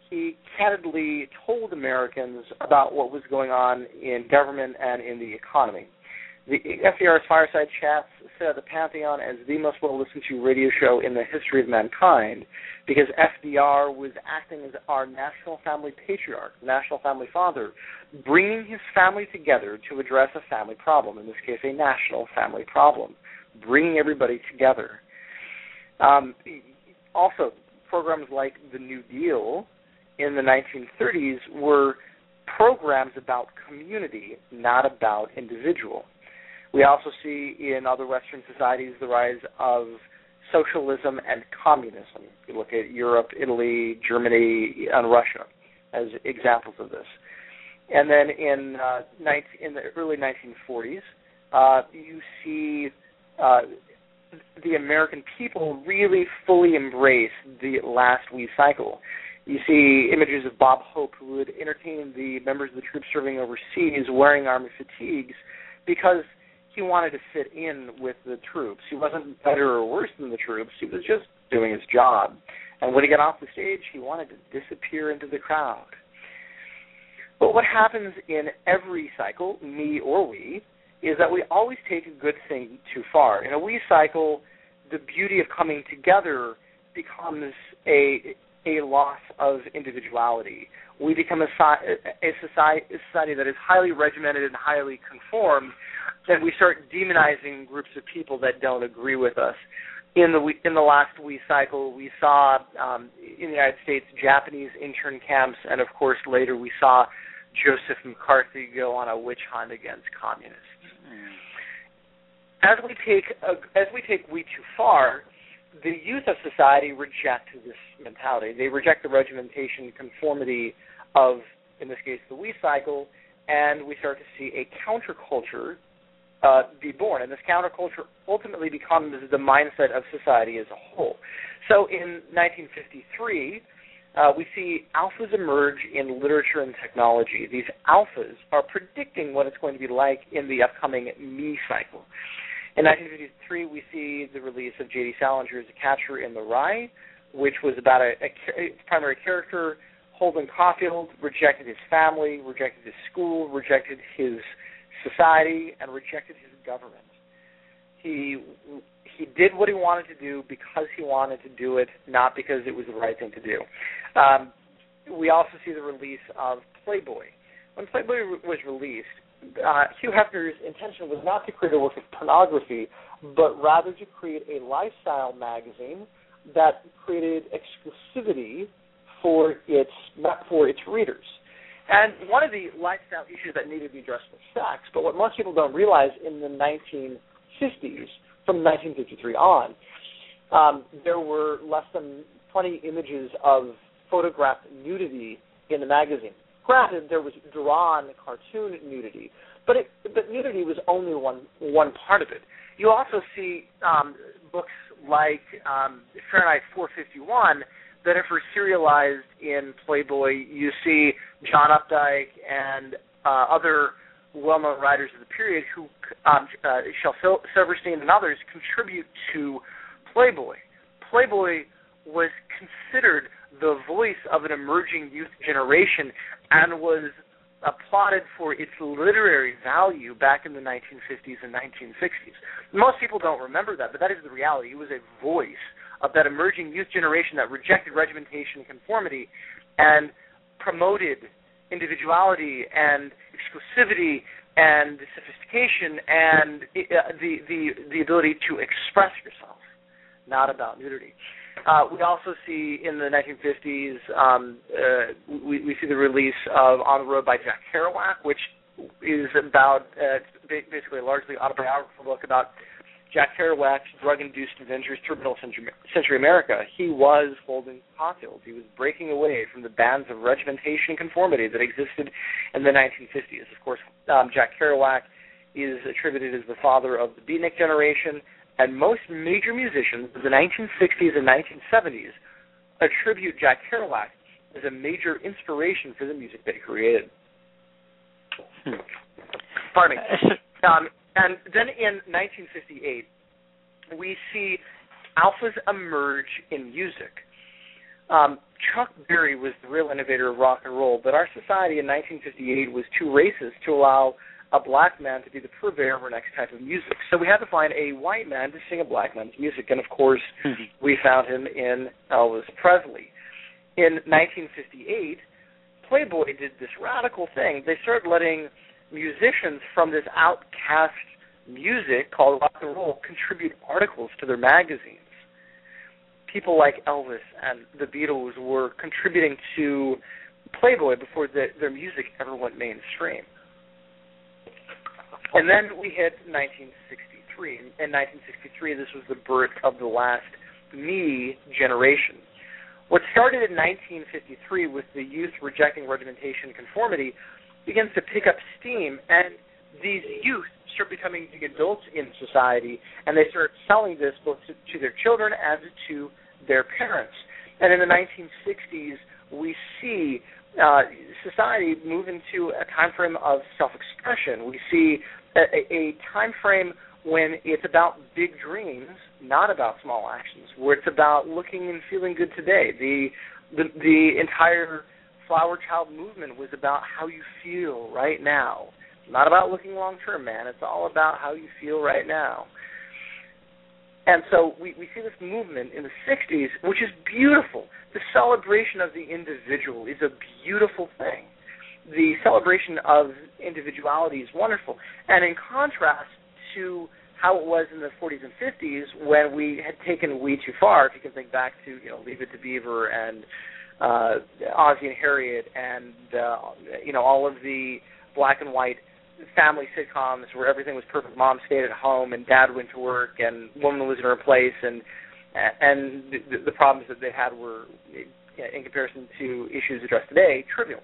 Speaker 3: he candidly told Americans about what was going on in government and in the economy. The F D R's Fireside Chats set the Pantheon as the most well-listened-to radio show in the history of mankind because F D R was acting as our national family patriarch, national family father, bringing his family together to address a family problem, in this case a national family problem, bringing everybody together. Um, also, programs like the New Deal in the nineteen thirties were programs about community, not about individual. We also see in other Western societies the rise of socialism and communism. You look at Europe, Italy, Germany, and Russia as examples of this. And then in uh, in the early nineteen forties, uh, you see uh, the American people really fully embrace the last we cycle. You see images of Bob Hope, who would entertain the members of the troops serving overseas wearing army fatigues because he wanted to fit in with the troops. He wasn't better or worse than the troops. He was just doing his job. And when he got off the stage, he wanted to disappear into the crowd. But what happens in every cycle, me or we, is that we always take a good thing too far. In a we cycle, the beauty of coming together becomes a a loss of individuality. We become a, a, society, a society that is highly regimented and highly conformed, and we start demonizing groups of people that don't agree with us. In the in the last we cycle, we saw um, in the United States Japanese intern camps, and of course later we saw Joseph McCarthy go on a witch hunt against communists. As we take a, as we take we too far, the youth of society reject this mentality. They reject the regimentation conformity of, in this case, the we cycle, and we start to see a counterculture uh, be born. And this counterculture ultimately becomes the mindset of society as a whole. So in nineteen fifty-three, uh, we see alphas emerge in literature and technology. These alphas are predicting what it's going to be like in the upcoming me cycle. In nineteen fifty-three, we see the release of J D Salinger's A Catcher in the Rye, which was about a, a, a primary character. Holden Caulfield rejected his family, rejected his school, rejected his society, and rejected his government. He he did what he wanted to do because he wanted to do it, not because it was the right thing to do. Um, we also see the release of Playboy. When Playboy re- was released, Uh, Hugh Hefner's intention was not to create a work of pornography, but rather to create a lifestyle magazine that created exclusivity for its for its readers. And one of the lifestyle issues that needed to be addressed was sex, but what most people don't realize in the nineteen fifties, from nineteen fifty-three on, um, there were less than twenty images of photographed nudity in the magazine. Granted, there was drawn cartoon nudity, but it, but nudity was only one one part of it. You also see um, books like um, Fahrenheit four fifty-one that, if are serialized in Playboy, you see John Updike and uh, other well-known writers of the period who, um, uh, Shel Silverstein and others, contribute to Playboy. Playboy was considered the voice of an emerging youth generation and was applauded for its literary value back in the nineteen fifties and nineteen sixties. Most people don't remember that, but that is the reality. It was a voice of that emerging youth generation that rejected regimentation and conformity and promoted individuality and exclusivity and sophistication and uh, the, the, the ability to express yourself, not about nudity. Uh, we also see in the nineteen fifties, um, uh, we, we see the release of On the Road by Jack Kerouac, which is about uh, basically a largely autobiographical book about Jack Kerouac's drug-induced adventures through middle century America. He was Holden Caulfield. He was breaking away from the bands of regimentation and conformity that existed in the nineteen fifties. Of course, um, Jack Kerouac is attributed as the father of the beatnik generation, and most major musicians of the nineteen sixties and nineteen seventies attribute Jack Kerouac as a major inspiration for the music that he created. Hmm. Pardon me. Um, and then in nineteen fifty-eight, we see alphas emerge in music. Um, Chuck Berry was the real innovator of rock and roll, but our society in nineteen fifty-eight was too racist to allow a black man to be the purveyor of our next type of music. So we had to find a white man to sing a black man's music, and of course mm-hmm. we found him in Elvis Presley. In nineteen fifty-eight, Playboy did this radical thing. They started letting musicians from this outcast music called rock and roll contribute articles to their magazines. People like Elvis and the Beatles were contributing to Playboy before the, their music ever went mainstream. And then we hit nineteen sixty-three. In nineteen sixty-three, this was the birth of the last me generation. What started in nineteen fifty-three with the youth rejecting regimentation and conformity begins to pick up steam, and these youth start becoming the adults in society, and they start selling this both to, to their children and to their parents. And in the nineteen sixties, we see uh, society move into a time frame of self-expression. We see a, a time frame when it's about big dreams, not about small actions, where it's about looking and feeling good today. The the, the entire Flower Child movement was about how you feel right now. Not about looking long-term, man. It's all about how you feel right now. And so we, we see this movement in the sixties, which is beautiful. The celebration of the individual is a beautiful thing. The celebration of individuality is wonderful. And in contrast to how it was in the forties and fifties when we had taken we too far, if you can think back to, you know, Leave It to Beaver and uh, Ozzie and Harriet and, uh, you know, all of the black and white family sitcoms where everything was perfect. Mom stayed at home and dad went to work and woman was in her place, and and the, the problems that they had were, in comparison to issues addressed today, trivial.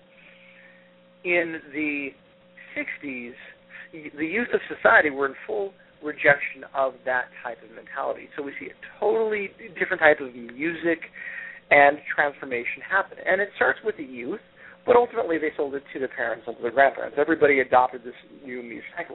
Speaker 3: In the sixties, the youth of society were in full rejection of that type of mentality. So we see a totally different type of music and transformation happen. And it starts with the youth, but ultimately they sold it to their parents and to their grandparents. Everybody adopted this new music cycle.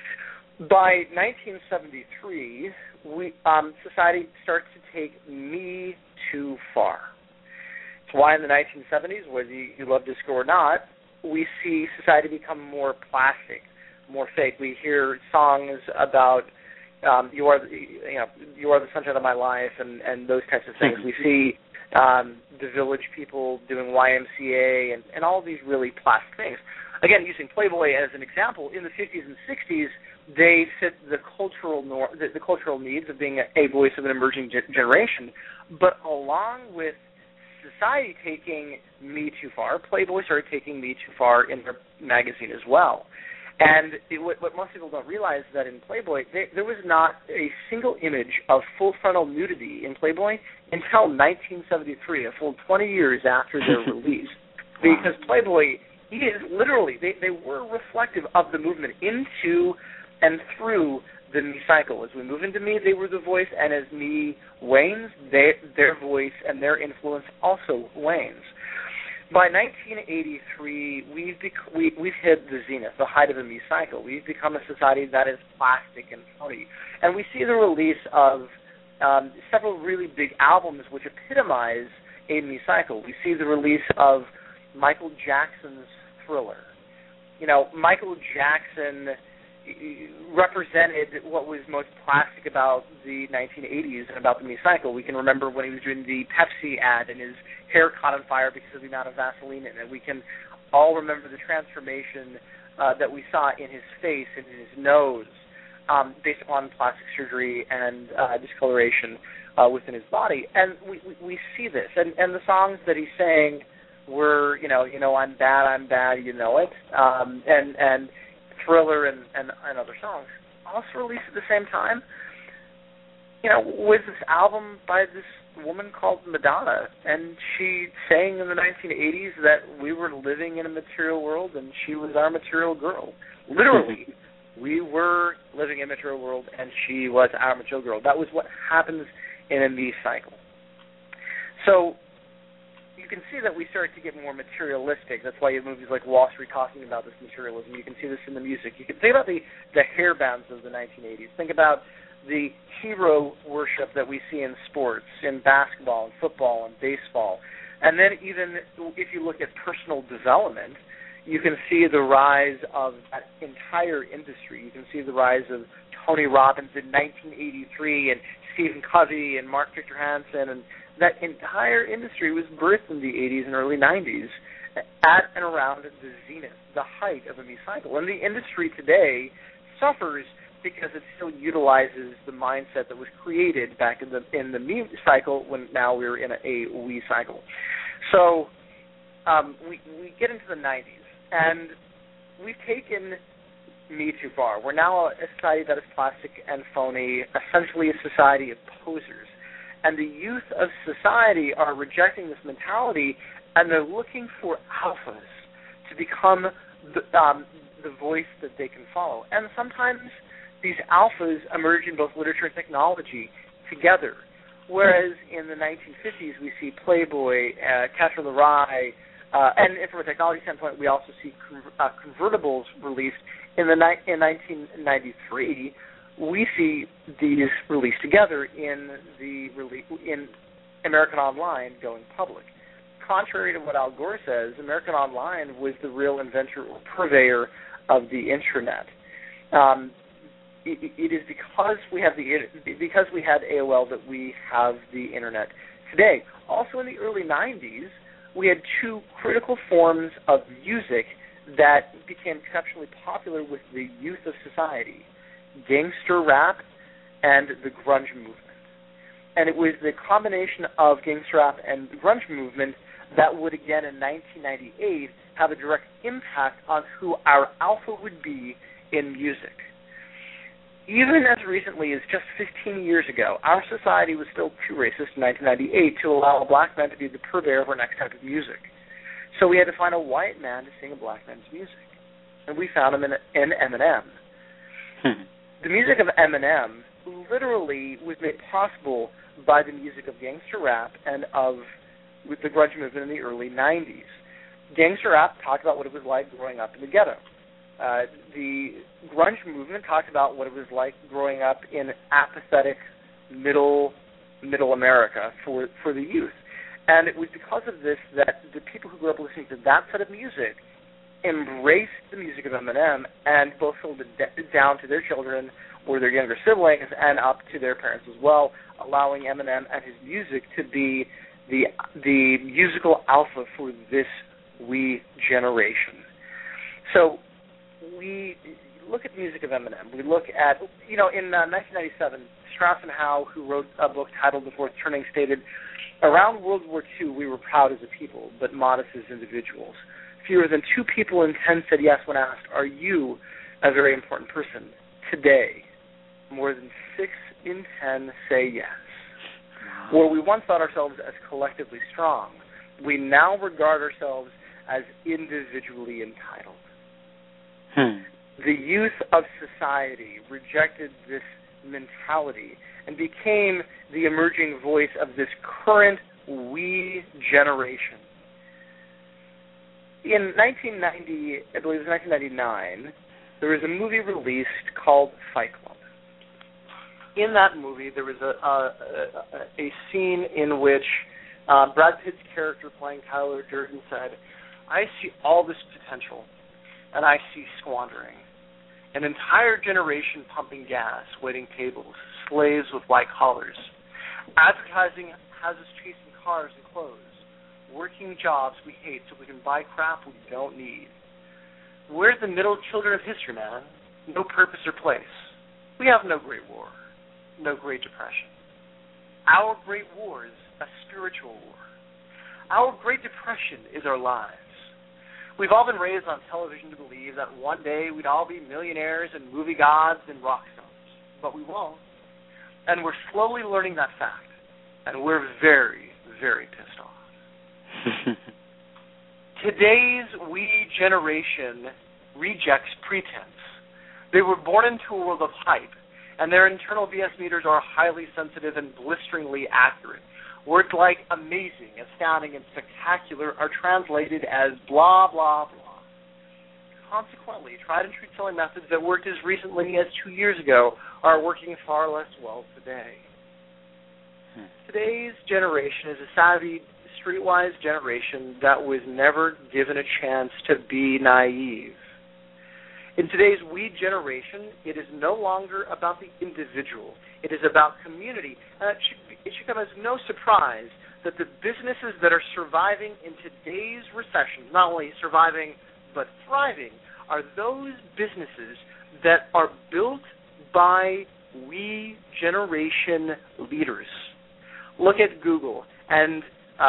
Speaker 3: By nineteen seventy-three, we, um, society starts to take me too far. It's why in the nineteen seventies, whether you love disco or not, we see society become more plastic, more fake. We hear songs about um, you are, the, you know, you are the sunshine of my life, and, and those types of things. We see um, the Village People doing Y M C A and, and all these really plastic things. Again, using Playboy as an example, in the fifties and sixties, they fit the cultural nor- the, the cultural needs of being a, a voice of an emerging ge- generation. But along with society taking me too far, Playboy started taking me too far in their magazine as well. And it, what, what most people don't realize is that in Playboy, they, there was not a single image of full frontal nudity in Playboy until nineteen seventy-three, a full twenty years after their release. Because Playboy is literally, they, they were reflective of the movement into and through the me cycle. As we move into me, they were the voice, and as me wanes, they, their voice and their influence also wanes. By nineteen eighty-three, we've, bec- we, we've hit the zenith, the height of the me cycle. We've become a society that is plastic and phony. And we see the release of um, several really big albums which epitomize a me cycle. We see the release of Michael Jackson's Thriller. You know, Michael Jackson represented what was most plastic about the nineteen eighties and about the me cycle. We can remember when he was doing the Pepsi ad and his hair caught on fire because of the amount of Vaseline in it. We can all remember the transformation uh, that we saw in his face and in his nose um, based upon plastic surgery and uh, discoloration uh, within his body. And we, we, we see this. And, and the songs that he sang were, you know, you know, I'm bad, I'm bad, you know it, um, and, and Thriller and, and, and other songs, also released at the same time, you know, with this album by this woman called Madonna, and she sang in the nineteen eighties that we were living in a material world and she was our material girl. Literally, we were living in a material world and she was our material girl. That was what happens in a me cycle. So you can see that we start to get more materialistic. That's why you have movies like Wall Street talking about this materialism. You can see this in the music. You can think about the, the hair bands of the nineteen eighties. Think about the hero worship that we see in sports, in basketball and football and baseball. And then even if you look at personal development, you can see the rise of that entire industry. You can see the rise of Tony Robbins in nineteen eighty-three and Stephen Covey and Mark Victor Hansen, and that entire industry was birthed in the eighties and early nineties at and around the zenith, the height of the Muse cycle. And the industry today suffers because it still utilizes the mindset that was created back in the in the Muse cycle when now we're in a, a we cycle. So um, we, we get into the nineties, and we've taken me too far. We're now a society that is plastic and phony, essentially a society of posers. And the youth of society are rejecting this mentality, and they're looking for alphas to become the, um, the voice that they can follow. And sometimes these alphas emerge in both literature and technology together, whereas in the nineteen fifties we see Playboy, uh, Catcher in the Rye, uh, and from a technology standpoint we also see con- uh, convertibles released. In the ni- in nineteen ninety-three, we see these released together in the rele- in American Online going public. Contrary to what Al Gore says, American Online was the real inventor or purveyor of the Intranet. Um, it, it is because we have the because we had A O L that we have the Internet today. Also, in the early nineties, we had two critical forms of music that became exceptionally popular with the youth of society: gangster rap and the grunge movement. And it was the combination of gangster rap and the grunge movement that would, again, in nineteen ninety-eight, have a direct impact on who our alpha would be in music. Even as recently as just fifteen years ago, our society was still too racist in nineteen ninety-eight to allow a black man to be the purveyor of our next type of music. So we had to find a white man to sing a black man's music. And we found him in, in Eminem. Hmm. The music of Eminem literally was made possible by the music of gangster rap and of with the grunge movement in the early nineties. Gangster rap talked about what it was like growing up in the ghetto. Uh, the grunge movement talked about what it was like growing up in apathetic middle middle America for for the youth. And it was because of this that the people who grew up listening to that set of music embraced the music of Eminem and both sold it down to their children or their younger siblings and up to their parents as well, allowing Eminem and his music to be the the musical alpha for this we generation. So we look at the music of Eminem. We look at, you know, in uh, nineteen ninety-seven, Strauss and Howe, who wrote a book titled The Fourth Turning, stated, "Around World War Two, we were proud as a people, but modest as individuals. Fewer than two people in ten said yes when asked, 'Are you a very important person?' Today, more than six in ten say yes. Where we once thought ourselves as collectively strong, we now regard ourselves as individually entitled." Hmm. The youth of society rejected this mentality and became the emerging voice of this current we generation. In nineteen ninety, I believe it was nineteen ninety-nine, there was a movie released called Fight Club. In that movie, there was a, a, a, a scene in which uh, Brad Pitt's character playing Tyler Durden said, "I see all this potential, and I see squandering. An entire generation pumping gas, waiting tables, slaves with white collars. Advertising has us chasing cars and clothes, working jobs we hate so we can buy crap we don't need. We're the middle children of history, man. No purpose or place. We have no great war, no great depression. Our great war is a spiritual war. Our great depression is our lives. We've all been raised on television to believe that one day we'd all be millionaires and movie gods and rock stars, but we won't. And we're slowly learning that fact, and we're very, very pissed off." Today's we generation rejects pretense. They were born into a world of hype, and their internal B S meters are highly sensitive and blisteringly accurate. Words like amazing, astounding, and spectacular are translated as blah, blah, blah. consequently, tried and true selling methods that worked as recently as two years ago are working far less well today. Hmm. Today's generation is a savvy, streetwise generation that was never given a chance to be naive. In today's we generation, it is no longer about the individual. It is about community. And it should, be, it should come as no surprise that the businesses that are surviving in today's recession, not only surviving but thriving, are those businesses that are built by we generation leaders. Look at Google and uh,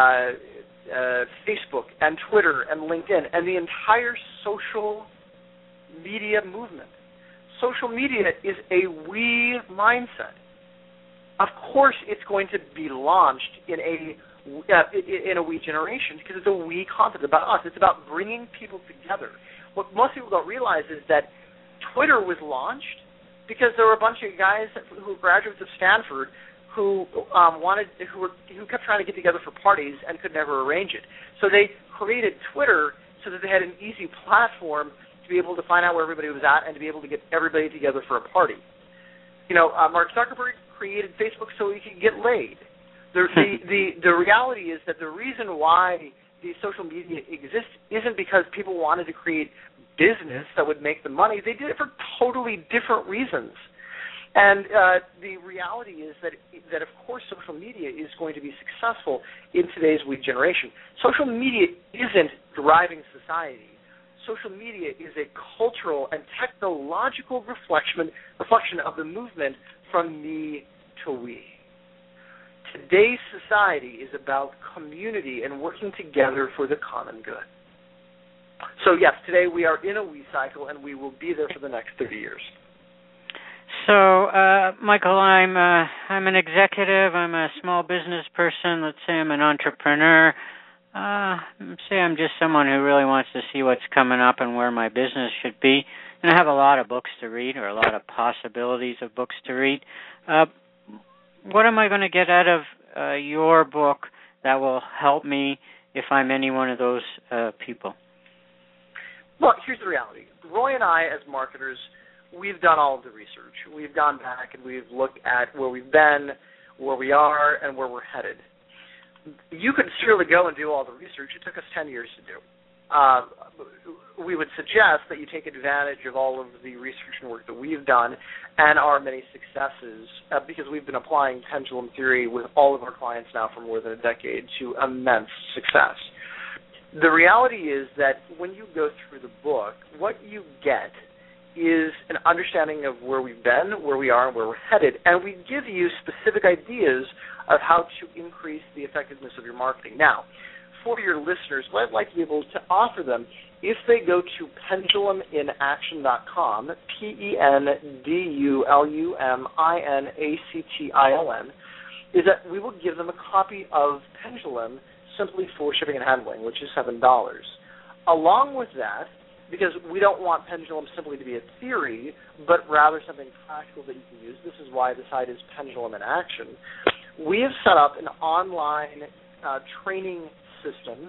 Speaker 3: uh, Facebook and Twitter and LinkedIn and the entire social media movement. Social media is a we mindset. Of course, it's going to be launched in a uh, in a we generation because it's a we concept about us. It's about bringing people together. What most people don't realize is that Twitter was launched because there were a bunch of guys who were graduates of Stanford who um, wanted who were who kept trying to get together for parties and could never arrange it. So they created Twitter so that they had an easy platform to be able to find out where everybody was at and to be able to get everybody together for a party. You know, uh, Mark Zuckerberg created Facebook so he could get laid. The, the, the, the reality is that the reason why the social media exists isn't because people wanted to create business that would make them money. They did it for totally different reasons. And uh, the reality is that, that, of course, social media is going to be successful in today's we generation. Social media isn't driving society. Social media is a cultural and technological reflection reflection of the movement from me to we. Today's society is about community and working together for the common good. So, yes, today we are in a we cycle, and we will be there for the next thirty years.
Speaker 2: So, uh, Michael, I'm uh, I'm an executive. I'm a small business person. Let's say I'm an entrepreneur. Uh, say I'm just someone who really wants to see what's coming up and where my business should be. And I have a lot of books to read or a lot of possibilities of books to read. Uh, what am I going to get out of uh, your book that will help me if I'm any one of those uh, people?
Speaker 3: Well, here's the reality. Roy and I, as marketers, we've done all of the research. We've gone back and we've looked at where we've been, where we are, and where we're headed. You could surely go and do all the research. It took us ten years to do. Uh, we would suggest that you take advantage of all of the research and work that we've done and our many successes uh, because we've been applying pendulum theory with all of our clients now for more than a decade to immense success. The reality is that when you go through the book, what you get is an understanding of where we've been, where we are, and where we're headed, and we give you specific ideas of how to increase the effectiveness of your marketing. Now, for your listeners, what I'd like to be able to offer them, if they go to pendulum in action dot com, P E N D U L U M I N A C T I O N, is that we will give them a copy of Pendulum simply for shipping and handling, which is seven dollars. Along with that, because we don't want Pendulum simply to be a theory, but rather something practical that you can use, this is why the site is Pendulum in Action, we have set up an online uh, training system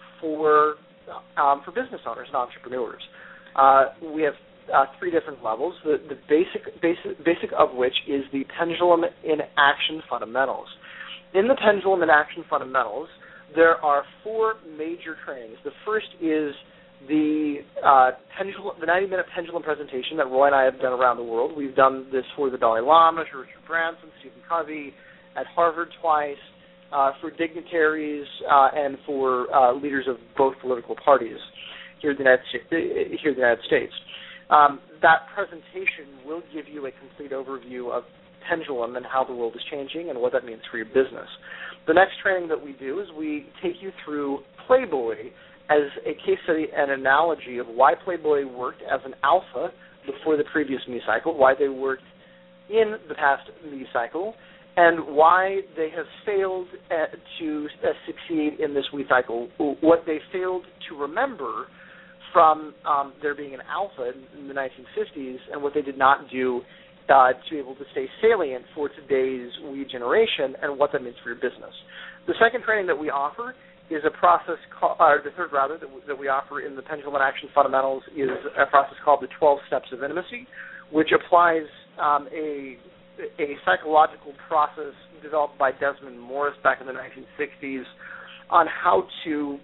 Speaker 3: for um, for business owners and entrepreneurs. Uh, we have uh, three different levels, the, the basic, basic, basic of which is the Pendulum in Action Fundamentals. In the Pendulum in Action Fundamentals, there are four major trainings. The first is the uh, pendulum, the ninety-minute pendulum presentation that Roy and I have done around the world. We've done this for the Dalai Lama, for Richard Branson, Stephen Covey, at Harvard twice, uh, for dignitaries uh, and for uh, leaders of both political parties here in the United States. Here in the United States. Um, that presentation will give you a complete overview of Pendulum and how the world is changing and what that means for your business. The next training that we do is we take you through Playboy as a case study and analogy of why Playboy worked as an alpha before the previous me cycle, why they worked in the past me cycle, and why they have failed uh, to uh, succeed in this we cycle, what they failed to remember from um, there being an alpha in the nineteen fifties, and what they did not do uh, to be able to stay salient for today's we generation, and what that means for your business. The second training that we offer is a process called, or the third rather, that, w- that we offer in the Pendulum and Action Fundamentals is a process called the twelve Steps of Intimacy, which applies um, a a psychological process developed by Desmond Morris back in the nineteen sixties on how to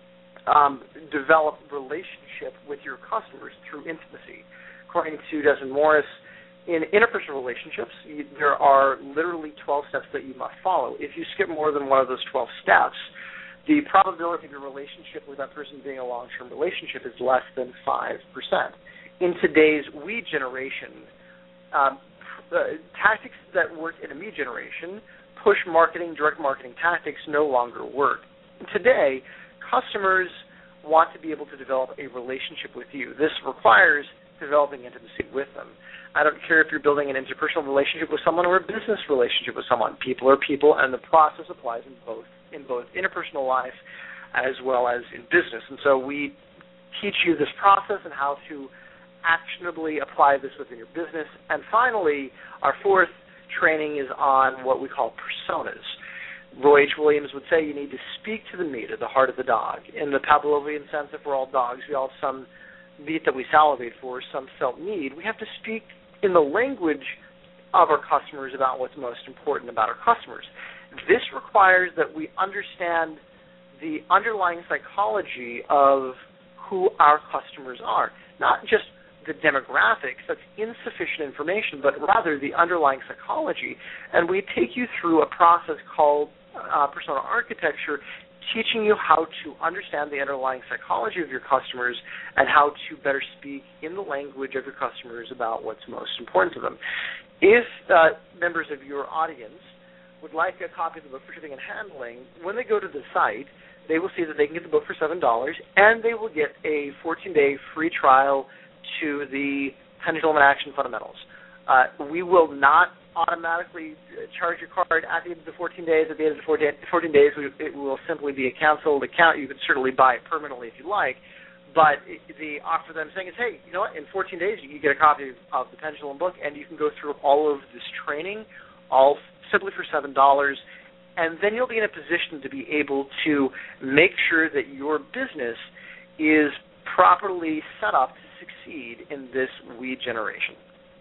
Speaker 3: um, develop relationship with your customers through intimacy. According to Desmond Morris, in interpersonal relationships, you, there are literally twelve steps that you must follow. If you skip more than one of those twelve steps, the probability of your relationship with that person being a long-term relationship is less than five percent. In today's we generation, um, uh, tactics that work in a me generation, push marketing, direct marketing tactics no longer work. Today, customers want to be able to develop a relationship with you. This requires developing intimacy with them. I don't care if you're building an interpersonal relationship with someone or a business relationship with someone. People are people, and the process applies in both in both interpersonal life as well as in business. And so we teach you this process and how to actionably apply this within your business. And finally, our fourth training is on what we call personas. Roy H. Williams would say you need to speak to the meat, at the heart of the dog. In the Pavlovian sense, if we're all dogs, we all have some meat that we salivate for, some felt need. We have to speak in the language of our customers about what's most important about our customers. This requires that we understand the underlying psychology of who our customers are, not just the demographics, that's insufficient information, but rather the underlying psychology. And we take you through a process called uh, persona architecture, teaching you how to understand the underlying psychology of your customers and how to better speak in the language of your customers about what's most important to them. If uh, members of your audience would like a copy of the book for Shipping and Handling, when they go to the site, they will see that they can get the book for seven dollars, and they will get a fourteen-day free trial to the Pendulum and Action Fundamentals. Uh, we will not automatically charge your card at the end of the fourteen days. At the end of the fourteen days, it will simply be a canceled account. You can certainly buy it permanently if you like, but the offer that I'm saying is, hey, you know what, in fourteen days you can get a copy of the Pendulum book, and you can go through all of this training, all simply for seven dollars, and then you'll be in a position to be able to make sure that your business is properly set up to succeed in this we generation.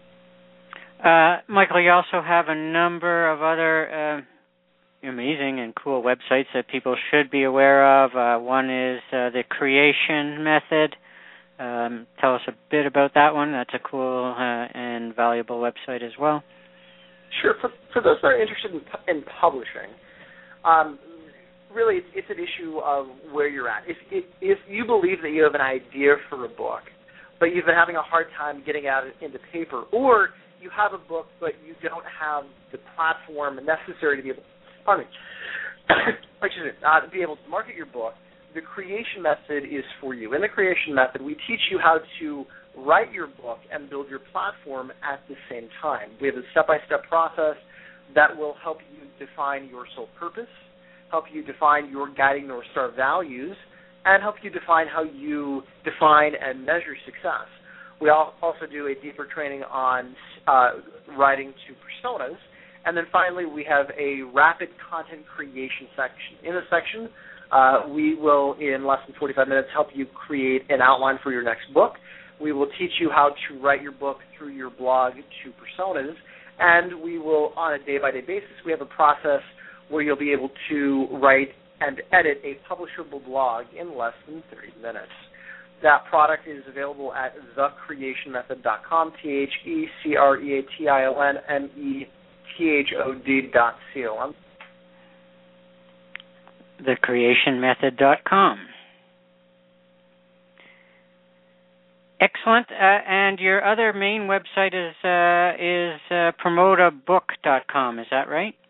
Speaker 2: Uh, Michael, you also have a number of other uh, amazing and cool websites that people should be aware of. Uh, one is uh, the Creation Method. Um, tell us a bit about that one. That's a cool uh, and valuable website as well.
Speaker 3: Sure. For, for those that are interested in, in publishing, um, really it's, it's an issue of where you're at. If, if, if you believe that you have an idea for a book, but you've been having a hard time getting out into paper, or you have a book but you don't have the platform necessary to be able, pardon me, excuse me, uh, to be able to market your book, the Creation Method is for you. In the Creation Method, we teach you how to write your book and build your platform at the same time. We have a step-by-step process that will help you define your sole purpose, help you define your guiding North Star values, and help you define how you define and measure success. We also do a deeper training on uh, writing to personas. And then finally, we have a rapid content creation section. In this section, uh, we will, in less than forty-five minutes, help you create an outline for your next book. We will teach you how to write your book through your blog to personas. And we will, on a day-by-day basis, we have a process where you'll be able to write and edit a publishable blog in less than thirty minutes. That product is available at the creation method dot com, T H E C R E A T I O N M E T H O D dot C O M.
Speaker 2: the creation method dot com. Excellent. Uh, and your other main website is uh, is uh, promote a book dot com. Is that right?